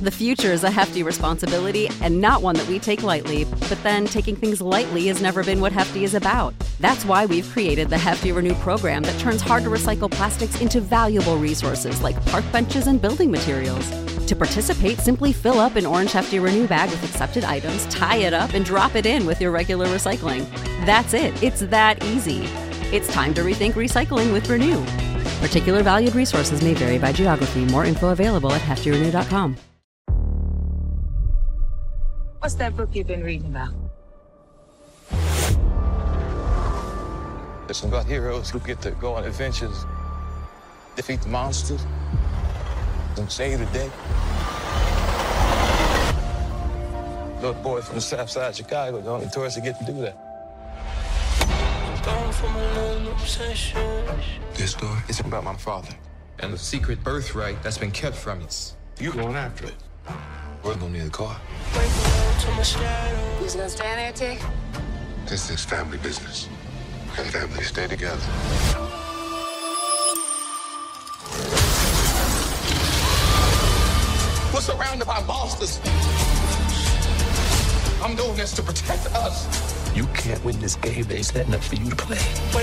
The future is a hefty responsibility and not one that we take lightly, but then taking things lightly has never been what Hefty is about. That's why we've created the Hefty Renew program that turns hard-to-recycle plastics into valuable resources like park benches and building materials. To participate, simply fill up an orange Hefty Renew bag with accepted items, tie it up, and drop it in with your regular recycling. That's it. It's that easy. It's time to rethink recycling with Renew. Particular valued resources may vary by geography. More info available at heftyrenew.com. What's that book you've been reading about? It's about heroes who get to go on adventures, defeat the monsters, and save the day. Little boy from the south side of Chicago, the only tourist that get to do that. This story is about my father and the secret birthright that's been kept from us. You going after it. We're gonna need a car. Who's gonna stand there, Tick? This is family business. And families stay together. We're surrounded by monsters. I'm doing this to protect us. You can't win this game they setting up for you to play.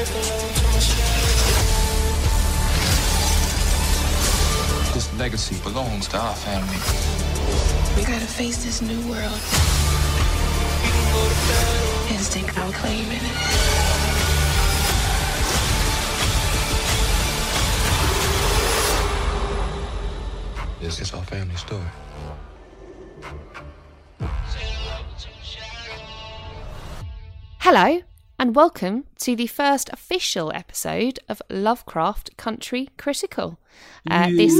This legacy belongs to our family. We gotta face this new world and stake our claim in it. This is our family story. Hello, and welcome to the first official episode of Lovecraft Country Critical. This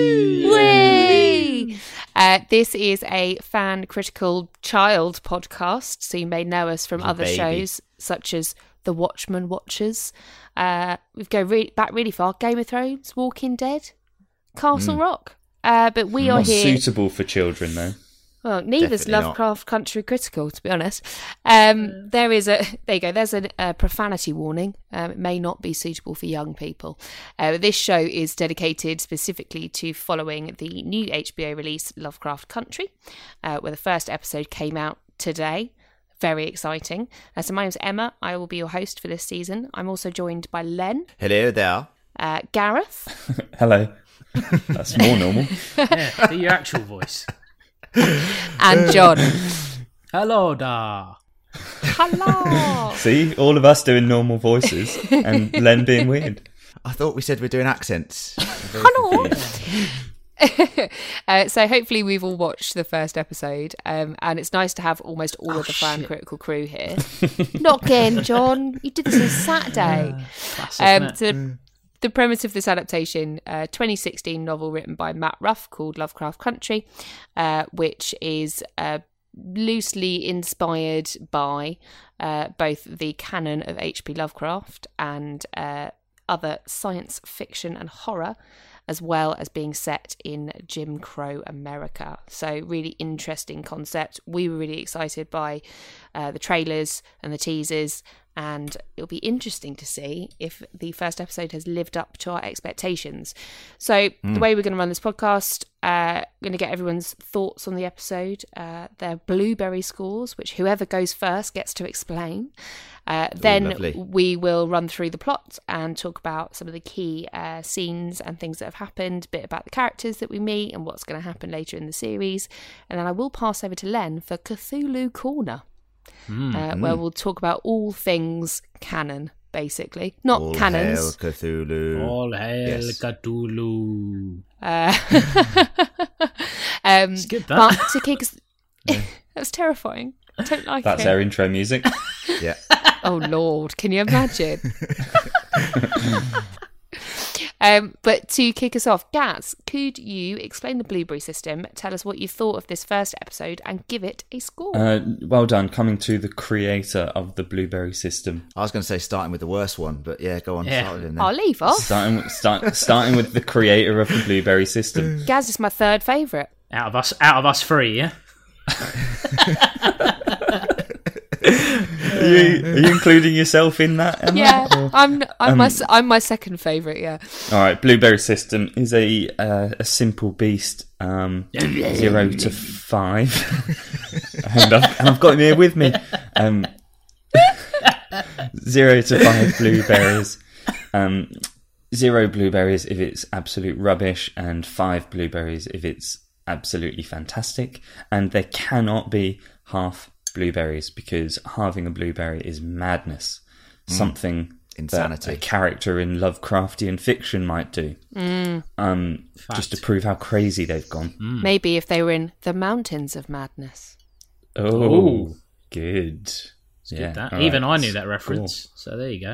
is a fan critical child podcast, so you may know us from other shows such as The Watchmen Watchers. We go back really far: Game of Thrones, Walking Dead, Castle Rock. But we are Not here. Suitable for children, though. Well, neither's Definitely Lovecraft Country Critical, to be honest. There's a profanity warning. It may not be suitable for young people. This show is dedicated specifically to following the new HBO release, Lovecraft Country, where the first episode came out today. Very exciting. So my name's Emma. I will be your host for this season. I'm also joined by Len. Hello there. Gareth. Hello. That's more normal. Yeah, do your actual voice. And John. Hello da. Hello. See, all of us doing normal voices and Len being weird. I thought we said we're doing accents. Hello. So hopefully we've all watched the first episode, and it's nice to have almost all of the fan critical crew here. Not again, John. You did this on Saturday. The premise of this adaptation, 2016 novel written by Matt Ruff called Lovecraft Country, which is loosely inspired by both the canon of H.P. Lovecraft and other science fiction and horror, as well as being set in Jim Crow America. So really interesting concept. We were really excited by the trailers and the teasers, and it'll be interesting to see if the first episode has lived up to our expectations. So the way we're going to run this podcast, going to get everyone's thoughts on the episode, their blueberry scores, which whoever goes first gets to explain. Then we will run through the plot and talk about some of the key scenes and things that have happened, a bit about the characters that we meet and what's going to happen later in the series. And then I will pass over to Len for Cthulhu Corner, where we'll talk about all things canon, basically. Not all canons. Hail Cthulhu. All hail Cthulhu. Skip that. But to kick us... That was terrifying. I don't like That's it. our intro music. Yeah. Oh, Lord. Can you imagine? But to kick us off, Gaz, could you explain the Blueberry System, tell us what you thought of this first episode, and give it a score? Well done, coming to the creator of the Blueberry System. I was going to say starting with the worst one, but yeah, go on. Yeah. Start with him then. I'll leave off. Starting with the creator of the Blueberry System. Gaz is my third favourite. Out of us three, yeah. you including yourself in that, Emma? Yeah, I'm my second favourite. Yeah. All right, Blueberry System is a simple beast, 0 to 5, and I've got him here with me. 0 to 5 blueberries. 0 blueberries if it's absolute rubbish, and 5 blueberries if it's absolutely fantastic. And there cannot be half blueberries, because halving a blueberry is madness. Something insanity that a character in Lovecraftian fiction might do. Just to prove how crazy they've gone. Maybe if they were in the Mountains of Madness. Oh, good. Yeah, That. all Even right. I knew that reference. So there you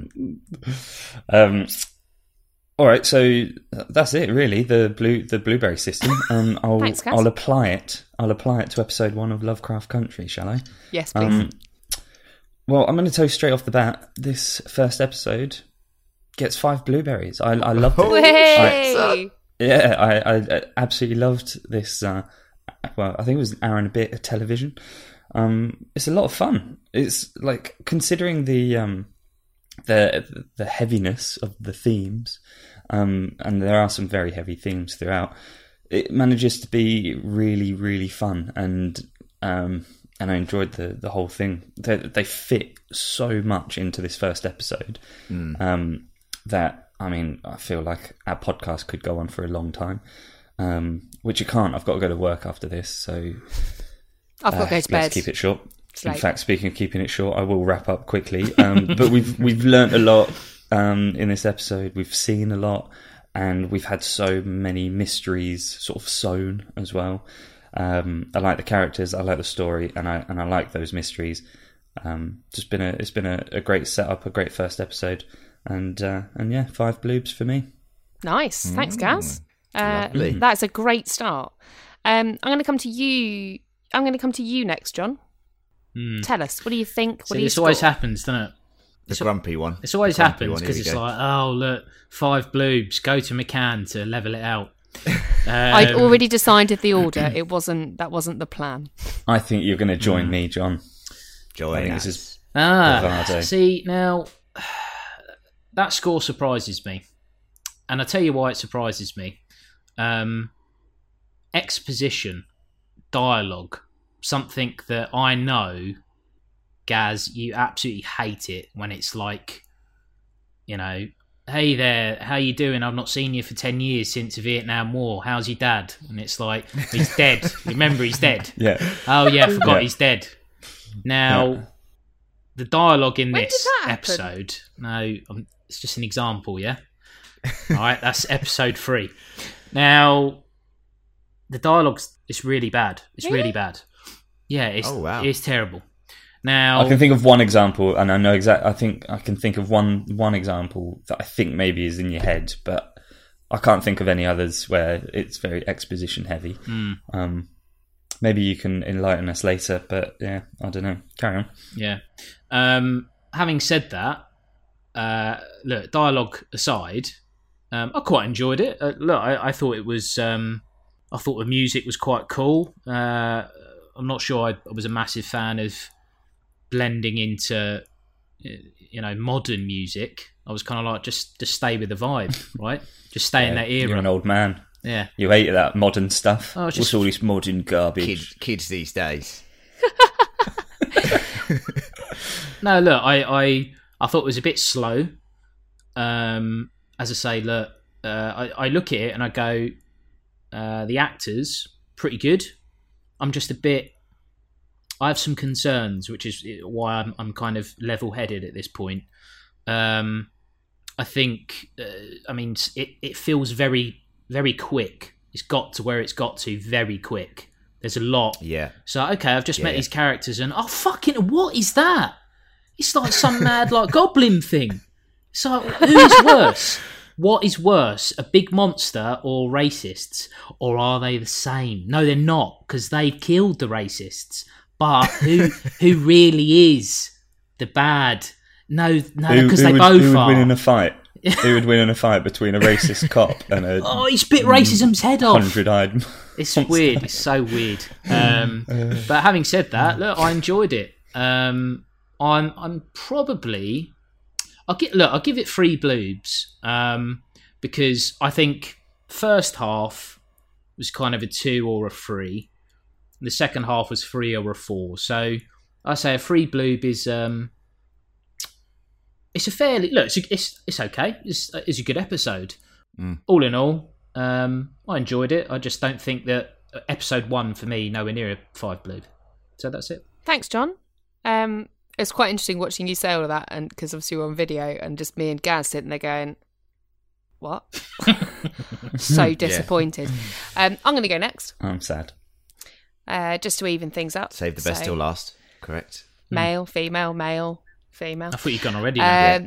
go. All right, so that's it, really. The blueberry system. Thanks, Gaz. I'll apply it. I'll apply it to episode 1 of Lovecraft Country, shall I? Yes, please. Well, I'm going to tell you straight off the bat. This first episode gets 5 blueberries. I loved it. Hey! I absolutely loved this. Well, I think it was an hour and a bit of television. It's a lot of fun. It's like, considering the heaviness of the themes, and there are some very heavy themes throughout. It manages to be really, really fun, and I enjoyed the whole thing. They fit so much into this first episode that, I mean, I feel like our podcast could go on for a long time, which it can't. I've got to go to work after this, so I've got to go to bed. Let's keep it short. It's In late. fact, speaking of keeping it short, I will wrap up quickly. But we've learnt a lot in this episode. We've seen a lot, and we've had so many mysteries sort of sown as well. I like the characters, I like the story, and I like those mysteries. It's been a great setup, a great first episode, and yeah, 5 bloobs for me. Nice. Thanks, Gaz. Lovely. That's a great start. I'm going to come to you. I'm going to come to you next, John. Tell us, what do you think? What See, do you this always score? happens, doesn't it? The grumpy one. This always The grumpy happens one, because here it's we go. like, oh, look, 5 bloobs, go to McCann to level it out. I'd already decided the order. That wasn't the plan. I think you're going to join me, John. I Join think us. this is Ah, see, now, that score surprises me. And I'll tell you why it surprises me. Exposition, dialogue, something that I know, Gaz, you absolutely hate it when it's like, you know, hey there, how you doing? I've not seen you for 10 years since the Vietnam War. How's your dad? And it's like, he's dead. Remember, he's dead. yeah. Oh, yeah, I forgot Yeah. he's dead. Now, the dialogue in When this did that happen? episode, it's just an example, yeah? All right, that's episode 3. Now, the dialogue's it's really bad. It's really bad. Yeah, it's terrible. Now, I can think of one example, and I know exactly. I think I can think of one example that I think maybe is in your head, but I can't think of any others where it's very exposition heavy. Maybe you can enlighten us later, but yeah, I don't know. Carry on. yeah. Having said that, look, dialogue aside, I quite enjoyed it. Look, I thought it was. I thought the music was quite cool. I'm not sure I was a massive fan of blending into, modern music. I was kind of like, just stay with the vibe, right? Just stay in that era. You're an old man. Yeah. You hate that modern stuff. Oh, it's just- What's all this modern garbage? Kids these days. No, look, I thought it was a bit slow. As I say, look, I look at it and I go, the actors, pretty good. I'm just a bit... I have some concerns, which is why I'm kind of level-headed at this point. I think, it feels very, very quick. It's got to where it's got to very quick. There's a lot. Yeah. So, okay, I've just met Yeah. these characters and, oh, fucking, what is that? It's like some mad, like, goblin thing. It's like, who is worse? What is worse, a big monster or racists? Or are they the same? No, they're not, because they've killed the racists. But who really is the bad? No, because they both who would are. win in a fight? Who would win in a fight between a racist cop and a Oh, he's bit racism's head off. 100-eyed? It's weird. It's so weird. But having said that, look, I enjoyed it. I I'm probably I'll give it 3 bloobs because I think first half was kind of a 2 or a 3. The second half was 3 or a 4. So I say a 3 bloob is it's a fairly it's okay. It's a good episode. All in all, I enjoyed it. I just don't think that episode 1 for me nowhere near a 5 bloob. So that's it. Thanks, John. It's quite interesting watching you say all of that, and because obviously we're on video, and just me and Gaz sitting there going, "What?" So disappointed. I'm going to go next. I'm sad. Just to even things up. Save the best till last. Correct. Male, female, male, female. I thought you'd gone already.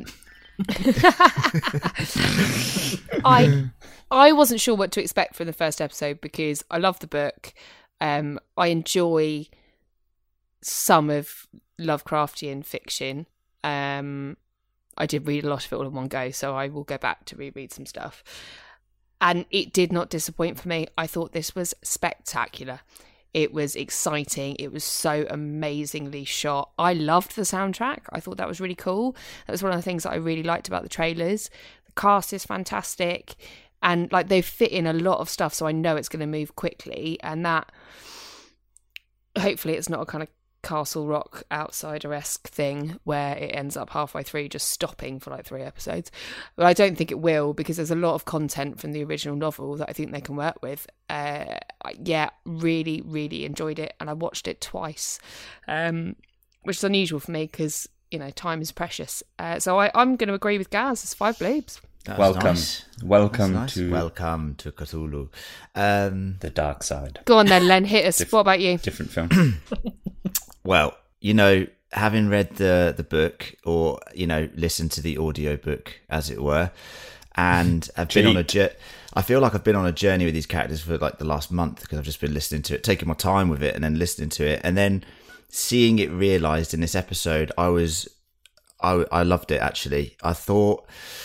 I wasn't sure what to expect from the first episode because I love the book. I enjoy some of Lovecraftian fiction. I did read a lot of it all in one go, so I will go back to reread some stuff. And it did not disappoint for me. I thought this was spectacular. It was exciting. It was so amazingly shot. I loved the soundtrack. I thought that was really cool. That was one of the things that I really liked about the trailers. The cast is fantastic. And like they fit in a lot of stuff, so I know it's going to move quickly. And that, hopefully it's not a kind of Castle Rock Outsider-esque thing where it ends up halfway through just stopping for like 3 episodes. But I don't think it will, because there's a lot of content from the original novel that I think they can work with. Yeah, really, really enjoyed it, and I watched it twice, which is unusual for me because, you know, time is precious. So I'm going to agree with Gaz. It's 5 bloobs. Welcome Welcome to Cthulhu. the dark side. Go on then, Len, hit us. What about you? Different film. Well, you know, having read the book, or, you know, listened to the audio book, as it were, and I've been on I feel like I've been on a journey with these characters for like the last month, because I've just been listening to it, taking my time with it, and then listening to it, and then seeing it realised in this episode. I loved it, actually. I thought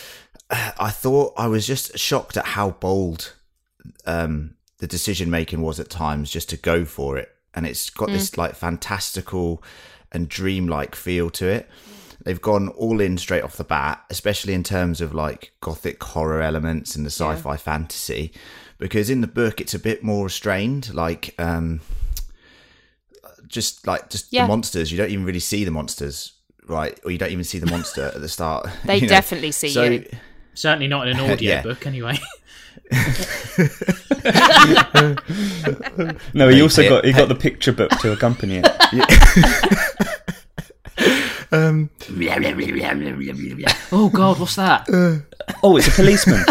I was just shocked at how bold the decision making was at times, just to go for it. And it's got this like fantastical and dreamlike feel to it. They've gone all in straight off the bat, especially in terms of like gothic horror elements and the sci-fi fantasy, because in the book it's a bit more restrained, like just the monsters. You don't even really see the monsters, right? Or you don't even see the monster at the start. They definitely see you. Certainly not in an audio book, anyway. No, he also got the picture book to accompany it. Oh God, what's that? Oh, it's a policeman.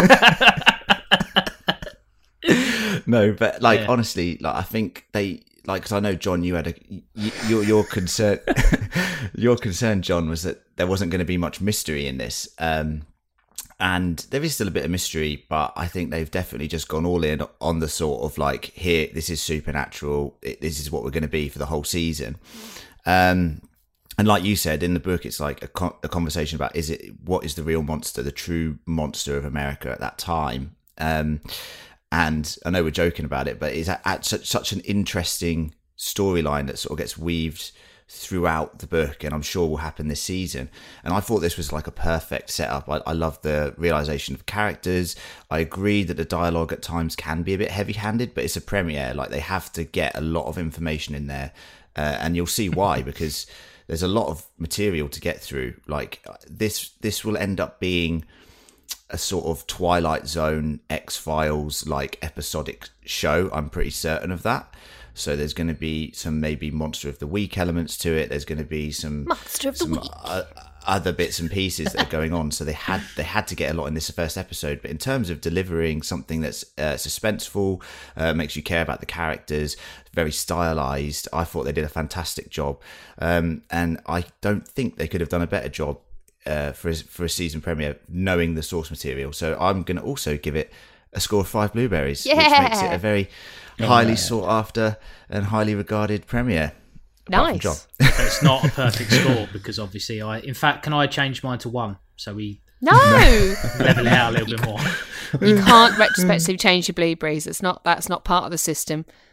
No, but like honestly, like I think they like, because I know, John, you had your concern. Your concern, John, was that there wasn't going to be much mystery in this. And there is still a bit of mystery, but I think they've definitely just gone all in on the sort of like, here, this is supernatural. This is what we're going to be for the whole season. And like you said, in the book, it's like a conversation about, what is the real monster, the true monster of America at that time? And I know we're joking about it, but it's at such an interesting storyline that sort of gets weaved throughout the book, and I'm sure will happen this season. And I thought this was like a perfect setup. I love the realization of characters. I agree that the dialogue at times can be a bit heavy-handed, but it's a premiere. Like, they have to get a lot of information in there, and you'll see why, because there's a lot of material to get through. Like, this will end up being a sort of Twilight Zone, X-Files like episodic show. I'm pretty certain of that. So there's going to be some maybe Monster of the Week elements to it. There's going to be some Monster of the Week. Other bits and pieces that are going on. So they had to get a lot in this first episode. But in terms of delivering something that's suspenseful, makes you care about the characters, very stylized, I thought they did a fantastic job. And I don't think they could have done a better job for a season premiere, knowing the source material. So I'm going to also give it a score of 5 blueberries, which makes it a very highly sought after and highly regarded premiere. Nice. John. It's not a perfect score, because obviously in fact, can I change mine to 1? So we level it out a little bit more. You can't retrospectively change your blueberries. That's not part of the system.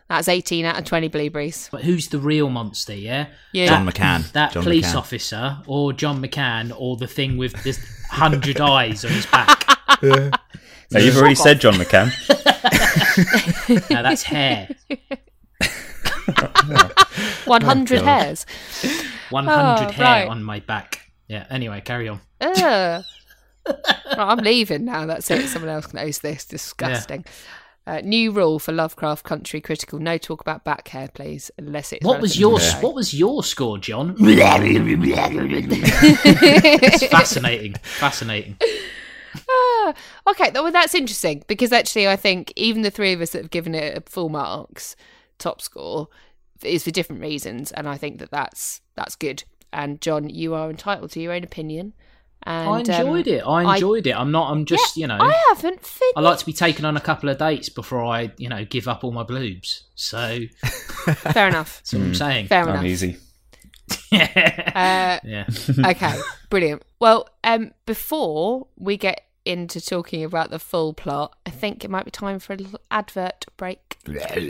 That's 18 out of 20 blueberries. But who's the real monster, yeah? John McCann. That John police McCann. officer, or John McCann, or the thing with this 100 eyes on his back. No, you've already said John McCann. No, that's hair. 100 hairs. 100 hair right. on my back. Yeah, anyway, carry on. Right, I'm leaving now. That's it. Someone else can host this. Disgusting. New rule for Lovecraft Country Critical: no talk about back hair, please, unless it's. What was your score, John? It's fascinating. Okay, well, that's interesting because actually, I think even the three of us that have given it full marks, top score, is for different reasons, and I think that's good. And John, you are entitled to your own opinion. And, I enjoyed it. I'm just, I haven't finished. I like to be taken on a couple of dates before I, give up all my bloobs. So Fair enough. that's what I'm saying. Fair enough. I'm easy. Yeah. Okay, brilliant. Well, before we get into talking about the full plot, I think it might be time for a little advert break.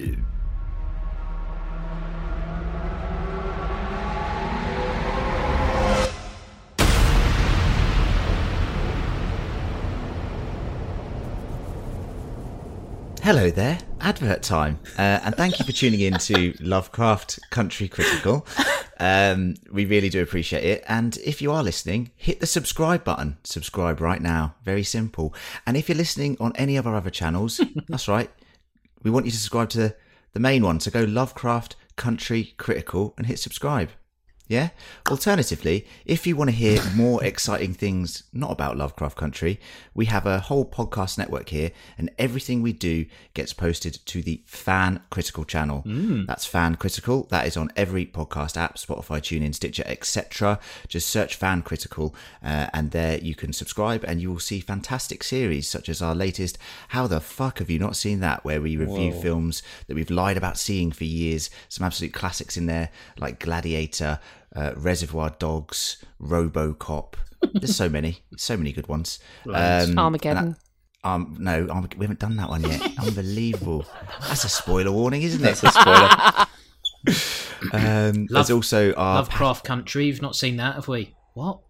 Hello there, advert time, and thank you for tuning in to Lovecraft Country Critical. We really do appreciate it, and if you are listening, hit the subscribe button. Subscribe right now, very simple. And if you're listening on any of our other channels, that's right, we want you to subscribe to the main one, so go Lovecraft Country Critical and hit subscribe. Yeah? Alternatively, if you want to hear more exciting things not about Lovecraft Country, we have a whole podcast network here, and everything we do gets posted to the Fan Critical channel. That's Fan Critical. That is on every podcast app, Spotify, TuneIn, Stitcher, etc. Just search Fan Critical, and there you can subscribe, and you will see fantastic series such as our latest How the Fuck Have You Not Seen That?, where we review films that we've lied about seeing for years. Some absolute classics in there, like Gladiator, Reservoir Dogs, RoboCop. There's so many good ones. Armageddon. No, we haven't done that one yet. Unbelievable. That's a spoiler warning, isn't it? That's a spoiler. There's also our Lovecraft Country. You've not seen that, have we? What?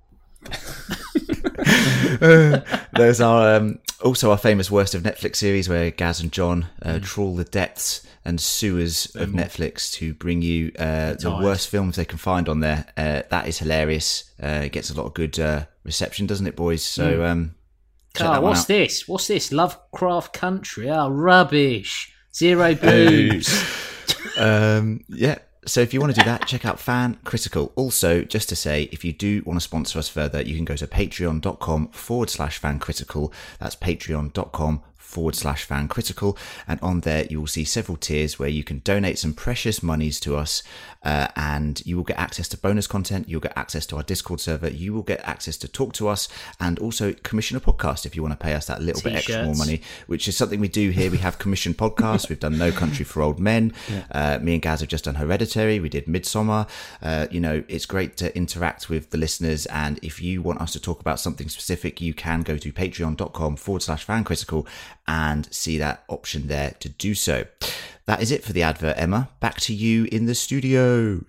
there's our also our famous Worst of Netflix series, where Gaz and John trawl the depths and sewers of Netflix to bring you the worst films they can find on there. That is hilarious. It gets a lot of good reception, doesn't it, boys? So check that one what's out. this? What's this? Lovecraft Country? Oh, rubbish. Zero boobs. Yeah. So if you want to do that, check out Fan Critical. Also, just to say, if you do want to sponsor us further, you can go to patreon.com/fancritical. That's patreon.com/fancritical. And on there, you will see several tiers where you can donate some precious monies to us, and you will get access to bonus content. You'll get access to our Discord server. You will get access to talk to us, and also commission a podcast if you want to pay us that little bit extra more money, which is something we do here. We have commissioned podcasts. We've done No Country for Old Men. Me and Gaz have just done Hereditary. We did Midsommar. It's great to interact with the listeners, and if you want us to talk about something specific, you can go to patreon.com/fancritical and see that option there to do so. That is it for the advert, Emma. Back to you in the studio.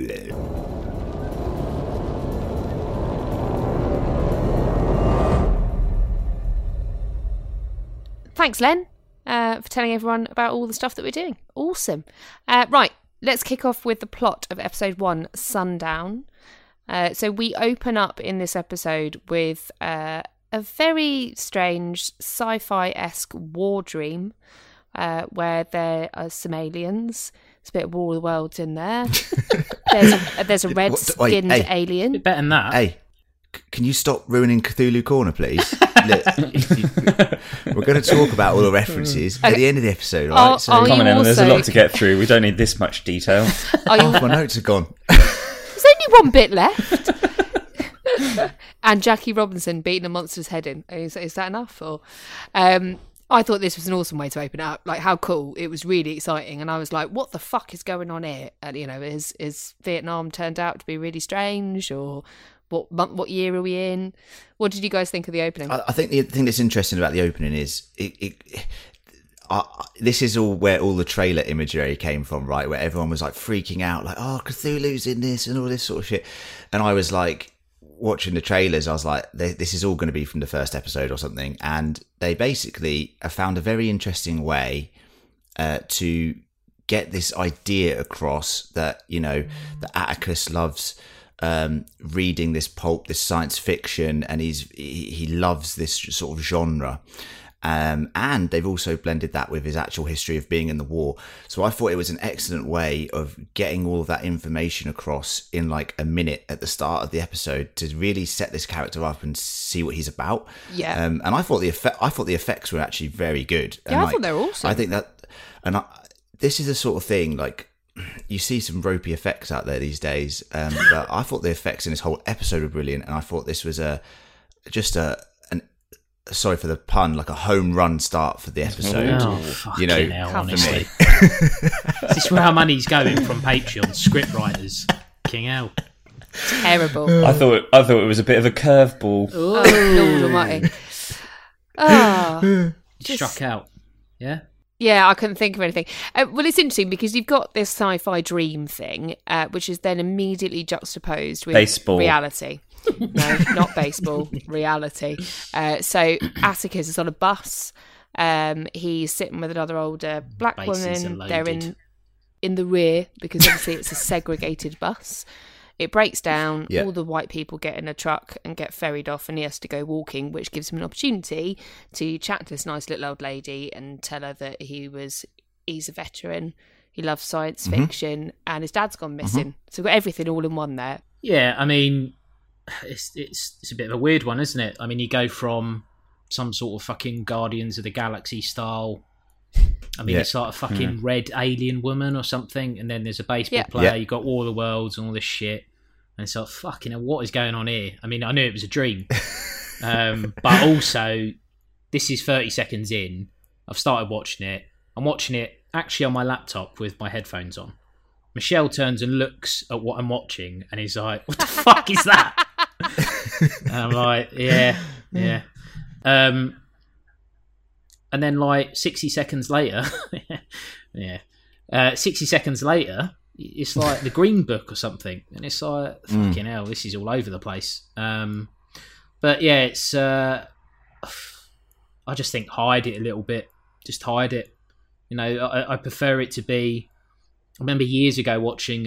Thanks, Len, for telling everyone about all the stuff that we're doing. Awesome. Right, let's kick off with the plot of episode 1, Sundown. So we open up in this episode with a very strange sci-fi-esque war dream, where there are some aliens. It's a bit of War of the Worlds in there. There's a red-skinned alien. Bit better than that. Hey, can you stop ruining Cthulhu Corner, please? Look, we're going to talk about all the references at the end of the episode, all right? So Are you Come on, Emma, there's a also- lot to get through. We don't need this much detail. half my notes are gone. There's only one bit left. And Jackie Robinson beating a monster's head in. Is that enough? Or I thought this was an awesome way to open it up. Like, how cool. It was really exciting. And I was like, what the fuck is going on here? And, is Vietnam turned out to be really strange? Or what year are we in? What did you guys think of the opening? I think the thing that's interesting about the opening is this is all where all the trailer imagery came from, right? Where everyone was like freaking out, like, oh, Cthulhu's in this and all this sort of shit. And I was like, watching the trailers, I was like, this is all going to be from the first episode or something. And they basically found a very interesting way to get this idea across that, you know, that Atticus loves reading this pulp, this science fiction, and he loves this sort of genre. And they've also blended that with his actual history of being in the war. So I thought it was an excellent way of getting all of that information across in like a minute at the start of the episode to really set this character up and see what he's about. Yeah. And I thought the effects were actually very good. Yeah, and I thought they were awesome. I think that, this is the sort of thing, like, you see some ropey effects out there these days, but I thought the effects in this whole episode were brilliant, and I thought this was sorry for the pun, like a home run start for the episode. Oh, you know, hell, honestly. Is this where our money's going from Patreon script writers? King hell. Terrible. I thought it was a bit of a curveball. Oh, Lord Almighty. Struck out. Yeah. Yeah, I couldn't think of anything. Well, it's interesting because you've got this sci-fi dream thing, which is then immediately juxtaposed with baseball. Reality. No, not baseball. Reality. So Atticus is on a bus. He's sitting with another older black Bases woman. are They're loaded. in the rear because obviously it's a segregated bus. It breaks down. Yeah. All the white people get in a truck and get ferried off, and he has to go walking, which gives him an opportunity to chat to this nice little old lady and tell her that he's a veteran. He loves science fiction, and his dad's gone missing. So we've got everything all in one there. Yeah, I mean, it's a bit of a weird one, isn't it? I mean, you go from some sort of fucking Guardians of the Galaxy style. I mean, it's like a fucking red alien woman or something, and then there's a baseball player. You got all the worlds and all this shit, and it's like, fucking hell, what is going on here? I mean, I knew it was a dream, but also this is 30 seconds in. I've started watching it. I'm watching it actually on my laptop with my headphones on. Michelle turns and looks at what I'm watching, and he's like, "What the fuck is that?" And I'm like, "Yeah." And then, like 60 seconds later, 60 seconds later, it's like the Green Book or something, and it's like, fucking hell, this is all over the place. But yeah, it's. I just think hide it a little bit. Just hide it. You know, I prefer it to be. I remember years ago watching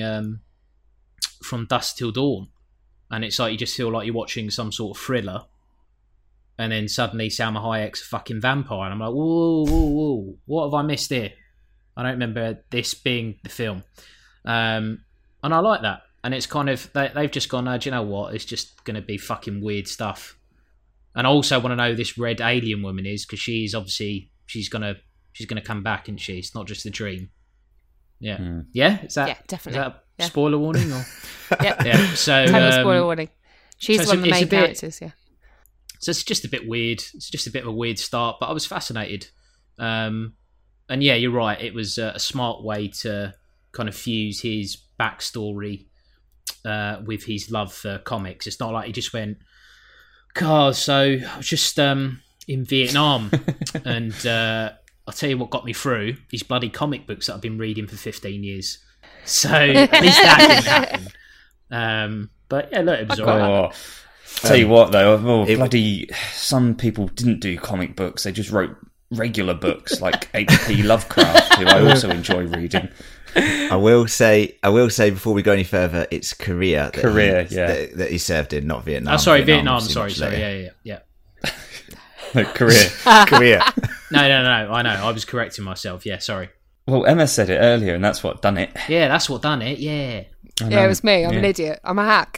From Dusk Till Dawn, and it's like you just feel like you're watching some sort of thriller. And then suddenly Salma Hayek's a fucking vampire. And I'm like, whoa, what have I missed here? I don't remember this being the film. And I like that. And it's kind of, they've just gone, do you know what? It's just going to be fucking weird stuff. And I also want to know who this red alien woman is, because she's obviously, she's going to come back, isn't she? It's not just a dream. Yeah. Yeah? Is that, definitely. Is that a spoiler warning? Or? Yeah. So, total spoiler warning. She's so one of the main characters, yeah. So it's just a bit weird. It's just a bit of a weird start, but I was fascinated. And yeah, you're right. It was a smart way to kind of fuse his backstory with his love for comics. It's not like he just went, God, so I was just in Vietnam, and I'll tell you what got me through, these bloody comic books that I've been reading for 15 years. So at least that didn't happen. But yeah, look, it was alright. Tell you what, though, some people didn't do comic books. They just wrote regular books like H.P. Lovecraft, who I also enjoy reading. I will say before we go any further, it's Korea. That he served in, not Vietnam. Oh, sorry, Vietnam. Sorry. Yeah. No, Korea. Korea. No. I know. I was correcting myself. Yeah, sorry. Well, Emma said it earlier, and that's what done it. Yeah, that's what done it. Yeah. Yeah, it was me. I'm an idiot. I'm a hack.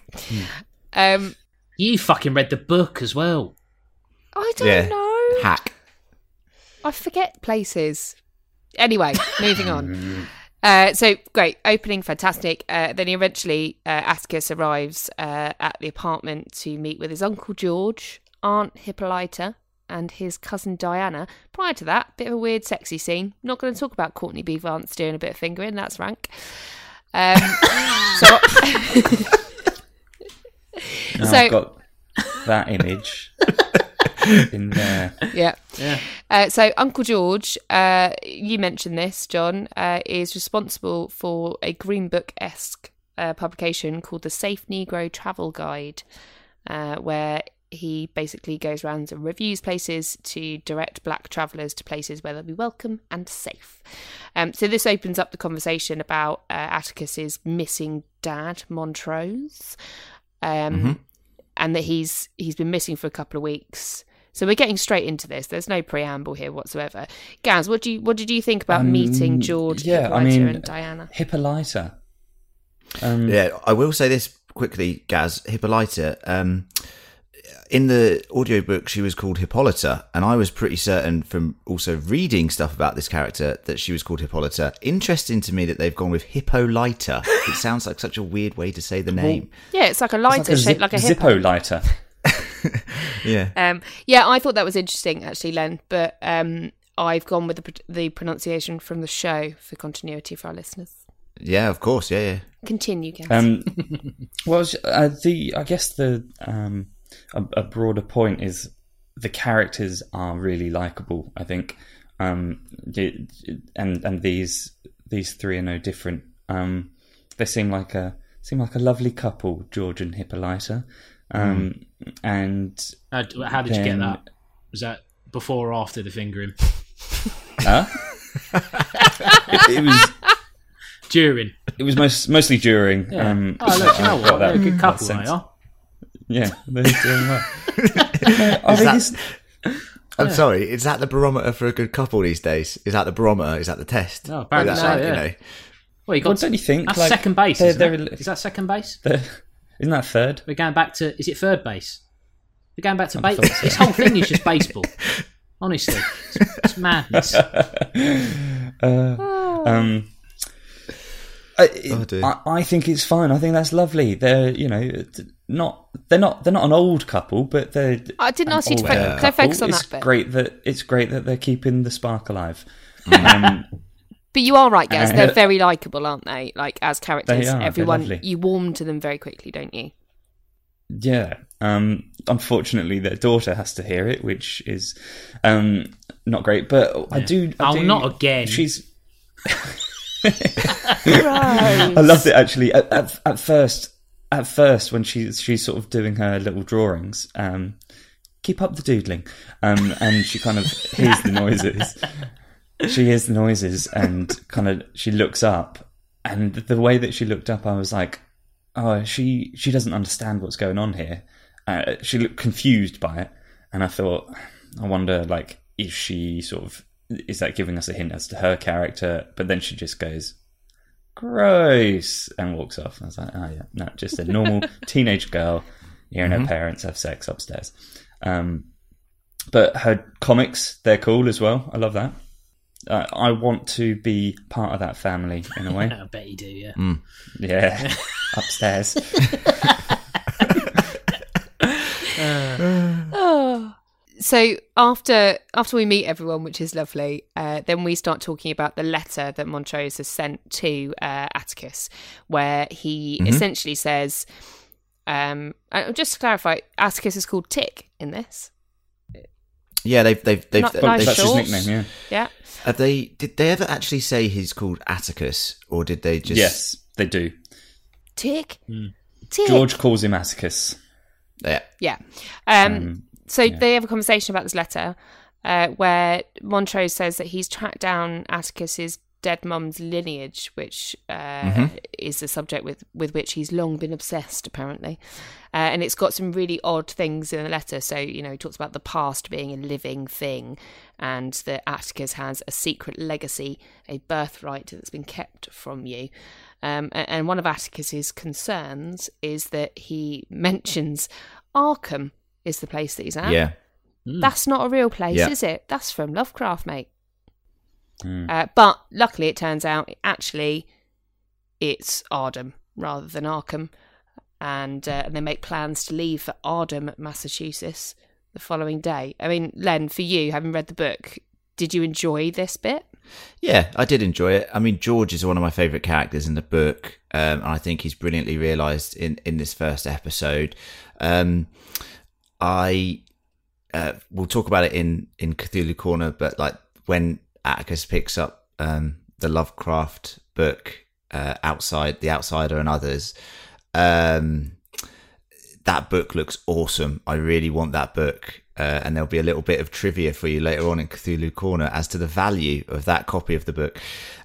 You fucking read the book as well. I don't know. Hack. I forget places. Anyway, moving on. So, great. Opening, fantastic. Then eventually, Atticus arrives at the apartment to meet with his Uncle George, Aunt Hippolyta, and his cousin Diana. Prior to that, bit of a weird sexy scene. Not going to talk about Courtney B. Vance doing a bit of fingering. That's rank. I've got that image. in there. Yeah. So Uncle George, you mentioned this, John, is responsible for a Green Book-esque publication called the Safe Negro Travel Guide, where he basically goes around and reviews places to direct black travellers to places where they'll be welcome and safe. So this opens up the conversation about Atticus's missing dad, Montrose, and that he's been missing for a couple of weeks. So we're getting straight into this. There's no preamble here whatsoever. Gaz, what did you think about meeting George, Hippolyta, and Diana? Hippolyta. I will say this quickly, Gaz. Hippolyta, in the audiobook, she was called Hippolyta, and I was pretty certain from also reading stuff about this character that she was called Hippolyta. Interesting to me that they've gone with Hippolyta. It sounds like such a weird way to say the name. Yeah, it's like a lighter shaped like a hippo. Zippo lighter. Yeah. I thought that was interesting, actually, Len, but I've gone with the pronunciation from the show for continuity for our listeners. Yeah, of course. Yeah. Continue, Gaz. I guess a broader point is the characters are really likable, I think, and these three are no different. They seem like a lovely couple, George and Hippolyta. And how did you get that? Was that before or after the fingering? It was during. It was mostly during. Yeah. Look, you know what? They're a good couple, they are. Yeah, they're doing well. I'm sorry, is that the barometer for a good couple these days? Is that the barometer? Is that the test? No, apparently so, yeah. You know? Well, don't you think? That's second base, is that second base? Isn't that third? We're going back to... Is it third base? We're going back to baseball. This whole thing is just baseball. Honestly. It's madness. I think it's fine. I think that's lovely. They're not an old couple, but they're. I didn't ask you to focus on that bit. It's great that they're keeping the spark alive. But you are right, Gaz. They're very likeable, aren't they? Like as characters, they are, everyone you warm to them very quickly, don't you? Yeah. Unfortunately, their daughter has to hear it, which is not great. But I do. Not again. She's. I loved it actually. At first, when she's sort of doing her little drawings, keep up the doodling, and she kind of hears the noises. She hears the noises and kind of she looks up, and the way that she looked up, I was like, oh, she doesn't understand what's going on here. She looked confused by it, and I thought, I wonder, like, is she sort of. Is that giving us a hint as to her character? But then she just goes, gross, and walks off. I was like, oh yeah, no, just a normal teenage girl hearing her parents have sex upstairs. But her comics, they're cool as well. I love that. I want to be part of that family in a way. I bet you do, yeah. Yeah, upstairs. So after we meet everyone, which is lovely, then we start talking about the letter that Montrose has sent to Atticus, where he essentially says, just to clarify, Atticus is called Tick in this. Yeah, they've that's his nickname. Yeah. Did they ever actually say he's called Atticus, or did they just? Yes, they do. Tick. Tick. George calls him Atticus. Yeah. So they have a conversation about this letter where Montrose says that he's tracked down Atticus's dead mum's lineage, which is a subject with which he's long been obsessed, apparently. And it's got some really odd things in the letter. So, he talks about the past being a living thing and that Atticus has a secret legacy, a birthright that's been kept from you. And one of Atticus's concerns is that he mentions Arkham is the place that he's at. Yeah. That's not a real place, is it? That's from Lovecraft, mate. But luckily it turns out actually it's Ardham rather than Arkham. And they make plans to leave for Ardham, Massachusetts the following day. I mean, Len, for you, having read the book, did you enjoy this bit? Yeah, I did enjoy it. I mean, George is one of my favourite characters in the book. And I think he's brilliantly realised in this first episode. I we'll talk about it in Cthulhu Corner, but like when Atticus picks up the Lovecraft book, The Outsider and Others, that book looks awesome. I really want that book. And there'll be a little bit of trivia for you later on in Cthulhu Corner as to the value of that copy of the book.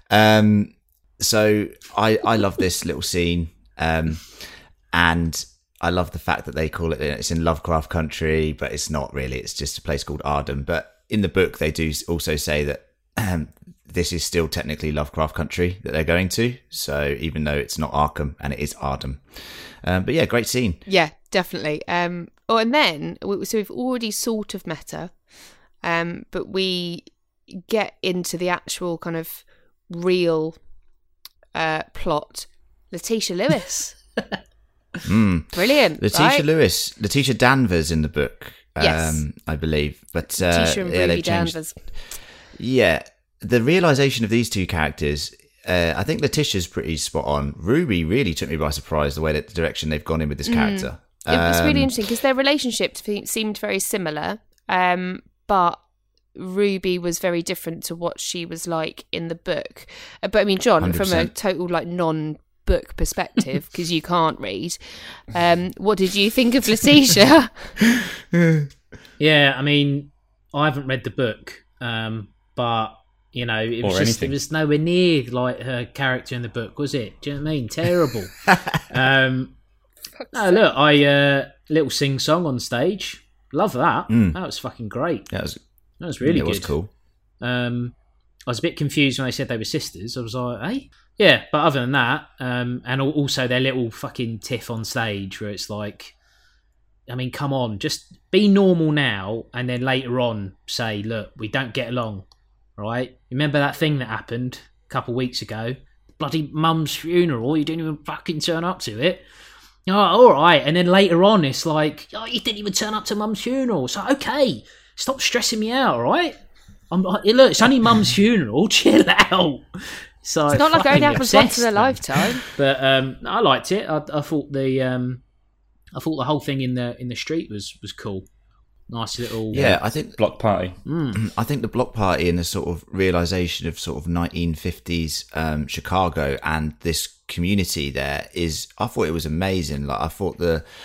So I love this little scene. And I love the fact that they call it's in Lovecraft country, but it's not really. It's just a place called Ardham. But in the book, they do also say that this is still technically Lovecraft country that they're going to. So even though it's not Arkham and it is Ardham. But yeah, great scene. Yeah, definitely. And then, so we've already sort of met her, but we get into the actual kind of real plot. Letitia Lewis. Brilliant. Letitia Lewis. Letitia Danvers in the book, yes. I believe. But Letitia and Ruby changed. Danvers. Yeah, the realisation of these two characters, I think Letitia's pretty spot on. Ruby really took me by surprise, the way that the direction they've gone in with this character. It was really interesting because their relationship seemed very similar, but Ruby was very different to what she was like in the book. But I mean, John, 100%. From a total like non-book perspective, because you can't read, what did you think of Letitia? Yeah, I mean, I haven't read the book, but you know, it was nowhere near like her character in the book, was it? Do you know what I mean? Terrible. No, look, little sing song on stage, love that. That was fucking great. That was really good. It was cool. I was a bit confused when they said they were sisters. I was like, hey, yeah. But other than that, and also their little fucking tiff on stage, where it's like, I mean, come on, just be normal now, and then later on say, look, we don't get along, right? Remember that thing that happened a couple of weeks ago? Bloody mum's funeral. You didn't even fucking turn up to it. Oh, all right. And then later on, it's like, oh, you didn't even turn up to mum's funeral. So, okay, stop stressing me out, all right? I'm like, look, it's only mum's funeral. Chill out. So it's not like it only happens once in a lifetime. But I liked it. I thought the whole thing in the street was cool. Nice little I think block party. I think the block party and the sort of realization of sort of 1950s Chicago and this community there I thought it was amazing. Like I thought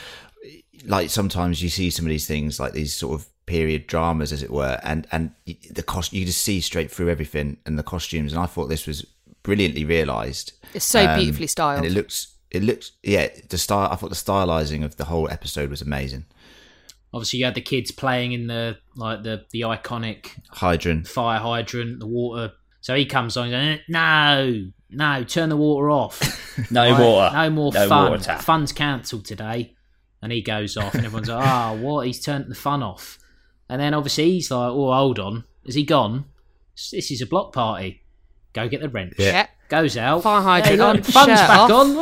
like sometimes you see some of these things like these sort of period dramas, as it were, and the cost, you just see straight through everything and the costumes, and I thought this was brilliantly realized. It's so beautifully styled, and it looks the style. I thought the stylizing of the whole episode was amazing. Obviously, you had the kids playing in the iconic fire hydrant, the water. So he comes on and goes, no, turn the water off. Water. No more fun. Water. Fun's cancelled today. And he goes off and everyone's like, what? He's turned the fun off. And then obviously he's like, oh, hold on. Is he gone? This is a block party. Go get the wrench. Yeah. Goes out. Fire hydrant on. Fun's back off. on.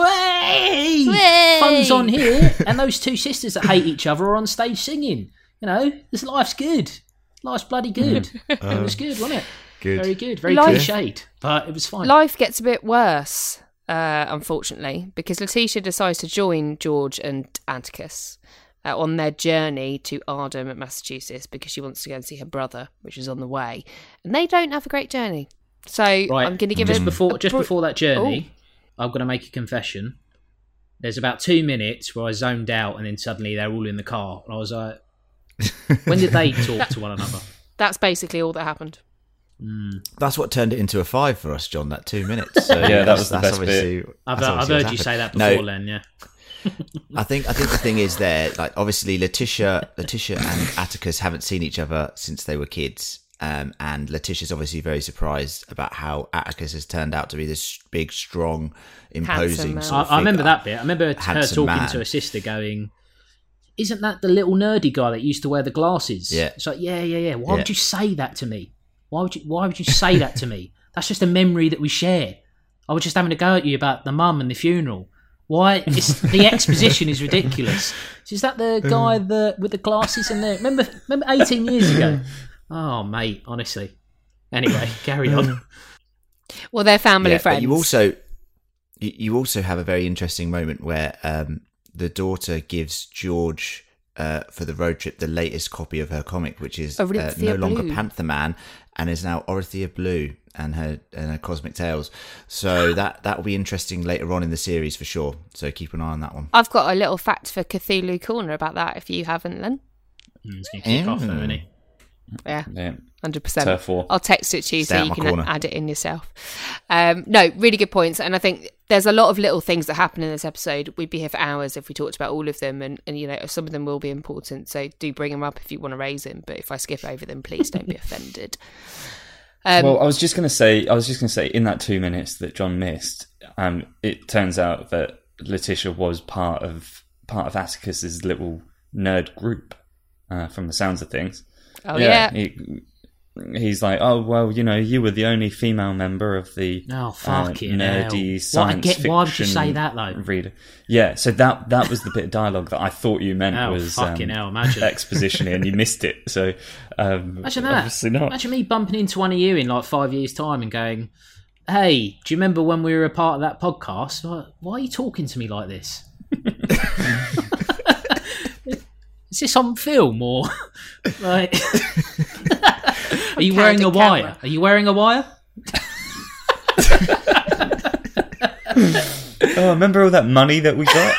Way! Fun's on here. And those two sisters that hate each other are on stage singing. You know, this life's good. Life's bloody good. It was good, wasn't it? Good. Very good. Very cliched. But it was fine. Life gets a bit worse, unfortunately, because Letitia decides to join George and Atticus on their journey to Ardham, Massachusetts, because she wants to go and see her brother, which is on the way. And they don't have a great journey. So right. I'm going to give just before that journey, I'm going to make a confession. There's about 2 minutes where I zoned out, and then suddenly they're all in the car, and I was like, "When did they talk to one another?" That's basically all that happened. That's what turned it into a 5 for us, John. That 2 minutes. So yeah, that was the best bit. I've heard you say that before, Len. Yeah. I think the thing is there, like obviously Letitia and Atticus haven't seen each other since they were kids. And Letitia's obviously very surprised about how Atticus has turned out to be this big, strong, imposing sort of I remember figure. that bit. I remember her talking to her sister going, isn't that the little nerdy guy that used to wear the glasses? Yeah. It's like, yeah. Why would you say that to me? Why would you say that to me? That's just a memory that we share. I was just having a go at you about the mum and the funeral. Why? The exposition is ridiculous. Is that the guy with the glasses in there? Remember 18 years ago? Oh, mate, honestly. Anyway, carry on. Well, they're family friends. But you also have a very interesting moment where the daughter gives George for the road trip the latest copy of her comic, which is no Orithyia longer Blue. Panther Man and is now Orithyia Blue and her Cosmic Tales. So that will be interesting later on in the series for sure. So keep an eye on that one. I've got a little fact for Cthulhu Corner about that if you haven't, Len. He's going to kick off, though, isn't he? Yeah, Yeah. 100%. Turf war. I'll text it to you Stay so out you my can corner. add it in yourself. No, really good points. And I think there's a lot of little things that happen in this episode. We'd be here for hours if we talked about all of them. And you know, some of them will be important. So do bring them up if you want to raise them. But if I skip over them, please don't be offended. Well, I was just going to say, in that 2 minutes that John missed, it turns out that Letitia was part of Atticus's little nerd group, from the sounds of things. Oh, yeah. He's like, oh, well, you know, you were the only female member of the nerdy science fiction. Why would you say that, though? Reader. Yeah, so that was the bit of dialogue that I thought you meant was fucking hell, imagine. exposition, and you missed it. So Imagine that. obviously not. Imagine me bumping into one of you in like 5 years' time and going, hey, do you remember when we were a part of that podcast? Like, why are you talking to me like this? Is this on film or like? Are you wearing a wire? camera. Are you wearing a wire? Oh, remember all that money that we got?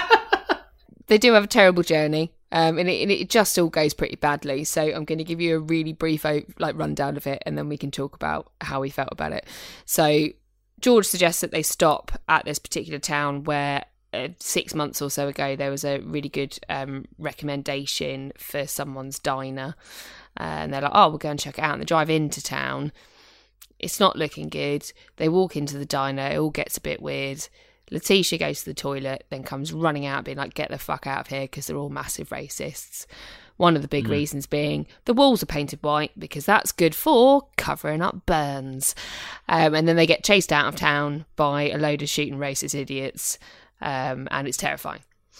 They do have a terrible journey. And it just all goes pretty badly. So I'm going to give you a really brief rundown of it, and then we can talk about how we felt about it. So George suggests that they stop at this particular town where 6 months or so ago there was a really good recommendation for someone's diner. And they're like, oh, we'll go and check it out. And they drive into town. It's not looking good. They walk into the diner. It all gets a bit weird. Letitia goes to the toilet, then comes running out, being like, get the fuck out of here, because they're all massive racists. One of the big reasons being the walls are painted white because that's good for covering up burns. And then they get chased out of town by a load of shooting racist idiots. And it's terrifying.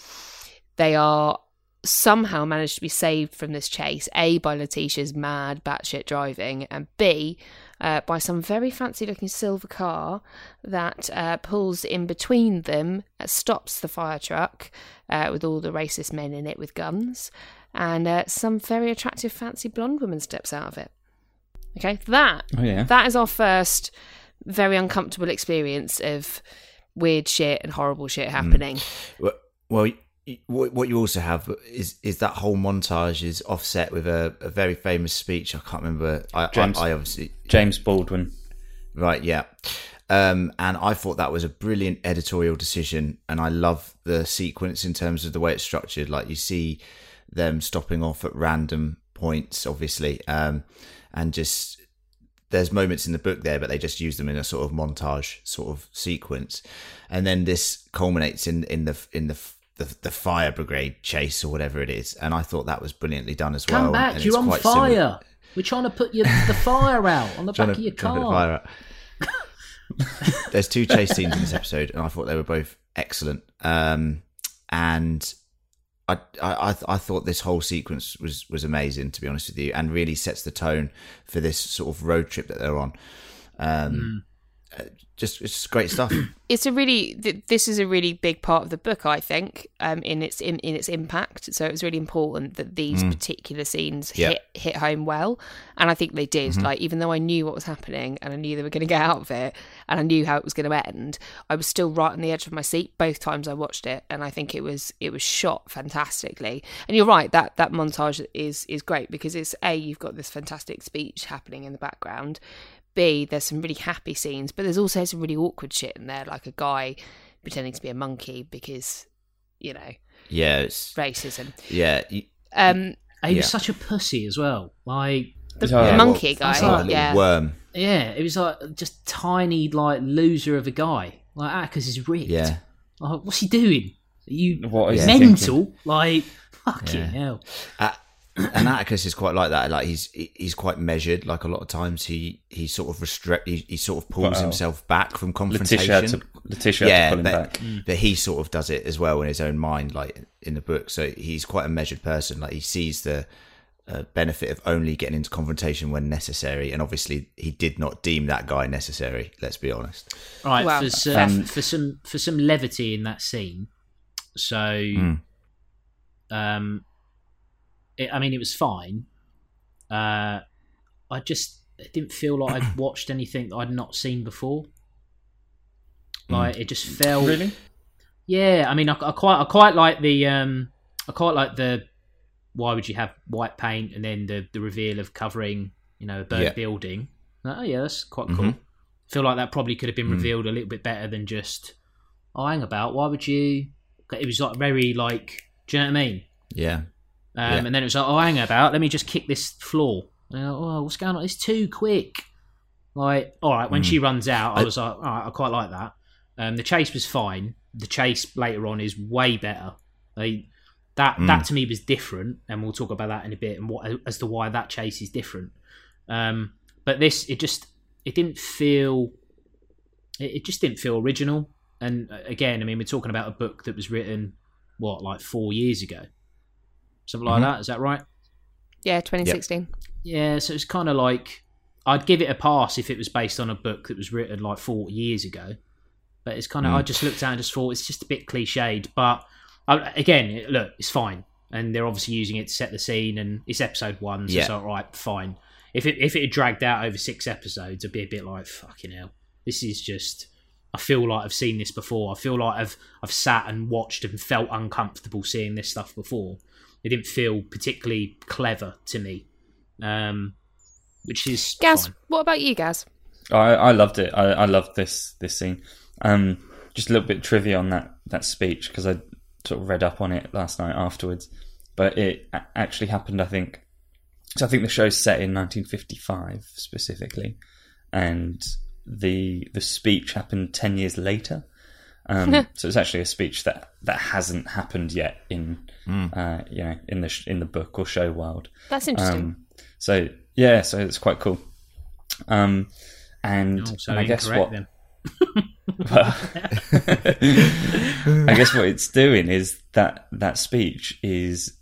They are somehow managed to be saved from this chase, A, by Letitia's mad batshit driving, and B, by some very fancy looking silver car that pulls in between them, stops the fire truck with all the racist men in it with guns, and some very attractive fancy blonde woman steps out of it. Okay, that is our first very uncomfortable experience of weird shit and horrible shit happening. Well, what you also have is that whole montage is offset with a very famous speech. I can't remember. I obviously James Baldwin. Right, yeah. And I thought that was a brilliant editorial decision, and I love the sequence in terms of the way it's structured. Like, you see them stopping off at random points, obviously, and just there's moments in the book there, but they just use them in a sort of montage sort of sequence, and then this culminates in the fire brigade chase or whatever it is, and I thought that was brilliantly done as well. Come back, and you're it's on quite fire. similar. We're trying to put the fire out on the back of your car. There's 2 chase scenes in this episode, and I thought they were both excellent. And I thought this whole sequence was amazing, to be honest with you, and really sets the tone for this sort of road trip that they're on. It's great stuff. This is a really big part of the book, I think, in its impact. So it was really important that these particular scenes hit home well, and I think they did. Like, even though I knew what was happening and I knew they were going to get out of it, and I knew how it was going to end, I was still right on the edge of my seat both times I watched it, and I think it was shot fantastically. And you're right, that montage is great because it's you've got this fantastic speech happening in the background. B, there's some really happy scenes, but there's also some really awkward shit in there, like a guy pretending to be a monkey because, you know, it's racism. Yeah, he was such a pussy as well. Like the monkey guy, worm. Yeah, it was like just tiny, like loser of a guy. Like Atticus is ripped. Yeah, like, what's he doing? Are you mental? Like fucking hell. And Atticus is quite like that. Like he's quite measured. Like a lot of times he sort of he sort of pulls himself back from confrontation. Letitia had to pull him back. But he sort of does it as well in his own mind, like in the book. So he's quite a measured person. Like he sees the benefit of only getting into confrontation when necessary, and obviously he did not deem that guy necessary. Let's be honest. Right, well, for some levity in that scene. So, it was fine. I just didn't feel like I'd watched anything that I'd not seen before. Like it just felt Really? Yeah, I mean, I quite like the why would you have white paint and then the reveal of covering, a burnt building. Oh yeah, that's quite cool. I feel like that probably could have been revealed a little bit better than just, hang about, why would you? It was like very like, do you know what I mean? Yeah. And then it was like, hang about, let me just kick this floor. And what's going on? It's too quick. Like, all right, when she runs out, I was like, all right, I quite like that. The chase was fine. The chase later on is way better. That to me was different, and we'll talk about that in a bit and as to why that chase is different. But this, it just didn't feel original. And again, I mean, we're talking about a book that was written like 4 years ago, something like that. Is that right? Yeah, 2016. Yeah, so it's kind of like I'd give it a pass if it was based on a book that was written like 40 years ago. But it's kind of I just looked at it and just thought it's just a bit cliched. But again, look, it's fine, and they're obviously using it to set the scene, and it's episode 1, so it's all right, fine. If it had dragged out over 6 episodes, I'd be a bit like, fucking hell, this is just. I feel like I've seen this before. I feel like I've sat and watched and felt uncomfortable seeing this stuff before. It didn't feel particularly clever to me, which is Gaz. fine. What about you, Gaz? I loved it. I loved this scene. Just a little bit of trivia on that speech, because I sort of read up on it last night afterwards. But it actually happened, I think. So I think the show's set in 1955 specifically, and the speech happened 10 years later. So it's actually a speech that hasn't happened yet in in the book or show world. That's interesting. So it's quite cool. And I guess what then. I guess what it's doing is that speech is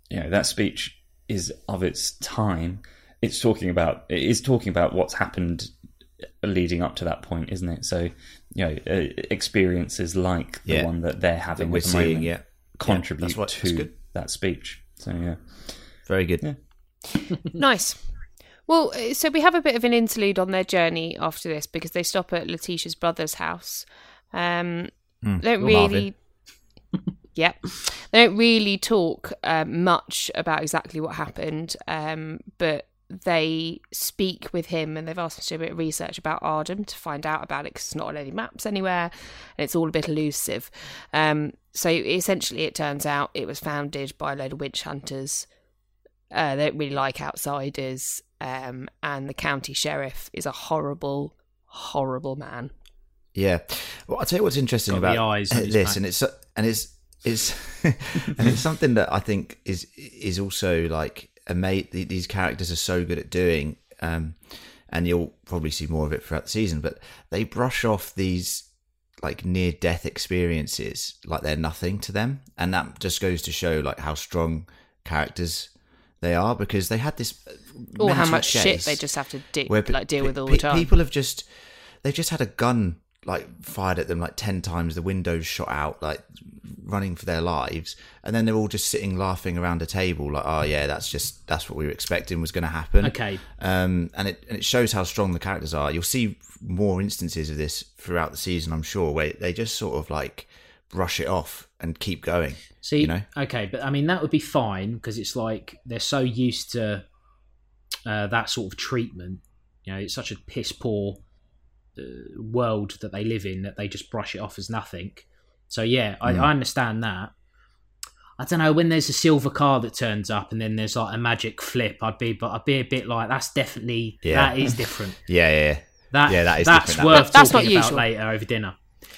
of its time. It is talking about what's happened leading up to that point, isn't it? So experiences like the one that they're having at the moment contribute to that speech. So very good. Yeah. Nice. Well, so we have a bit of an interlude on their journey after this, because they stop at Letitia's brother's house. They don't really... Yep. They don't really talk much about exactly what happened, but they speak with him, and they've asked him to do a bit of research about Ardham to find out about it, because it's not on any maps anywhere, and it's all a bit elusive. So essentially it turns out it was founded by a load of witch hunters. They don't really like outsiders, and the county sheriff is a horrible, horrible man. Yeah. Well, I'll tell you what's interesting about this, and it's and it's something that I think is also like these characters are so good at doing, and you'll probably see more of it throughout the season, but they brush off these like near-death experiences like they're nothing to them, and that just goes to show like how strong characters they are, because they had this or how much shit they just have to deal with all the time. People they've just had a gun like fired at them like 10 times, the windows shot out, like running for their lives, and then they're all just sitting laughing around a table like, oh yeah, that's what we were expecting was going to happen. Okay. And it shows how strong the characters are. You'll see more instances of this throughout the season, I'm sure, where they just sort of like brush it off and keep going. See, okay, but I mean that would be fine, because it's like they're so used to that sort of treatment. It's such a piss poor world that they live in that they just brush it off as nothing. So I understand that. I don't know, when there's a silver car that turns up and then there's like a magic flip, I'd be a bit like, that's definitely that is different. That is that's different. Worth that's talking not about usual. later over dinner.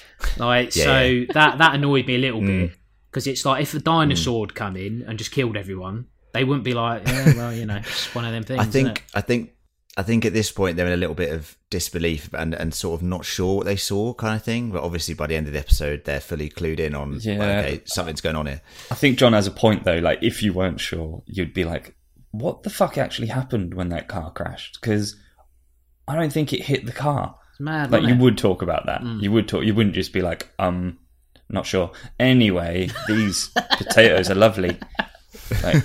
That annoyed me a little bit, because it's like if a dinosaur had come in and just killed everyone, they wouldn't be like, it's one of them things. I think at this point they're in a little bit of disbelief and sort of not sure what they saw, kind of thing. But obviously by the end of the episode, they're fully clued in on, okay, something's going on here. I think John has a point though. Like, if you weren't sure, you'd be like, what the fuck actually happened when that car crashed? Because I don't think it hit the car. It's mad, like, wasn't you it? would talk about that. You would talk. You wouldn't just be like, not sure. Anyway, these potatoes are lovely. Like,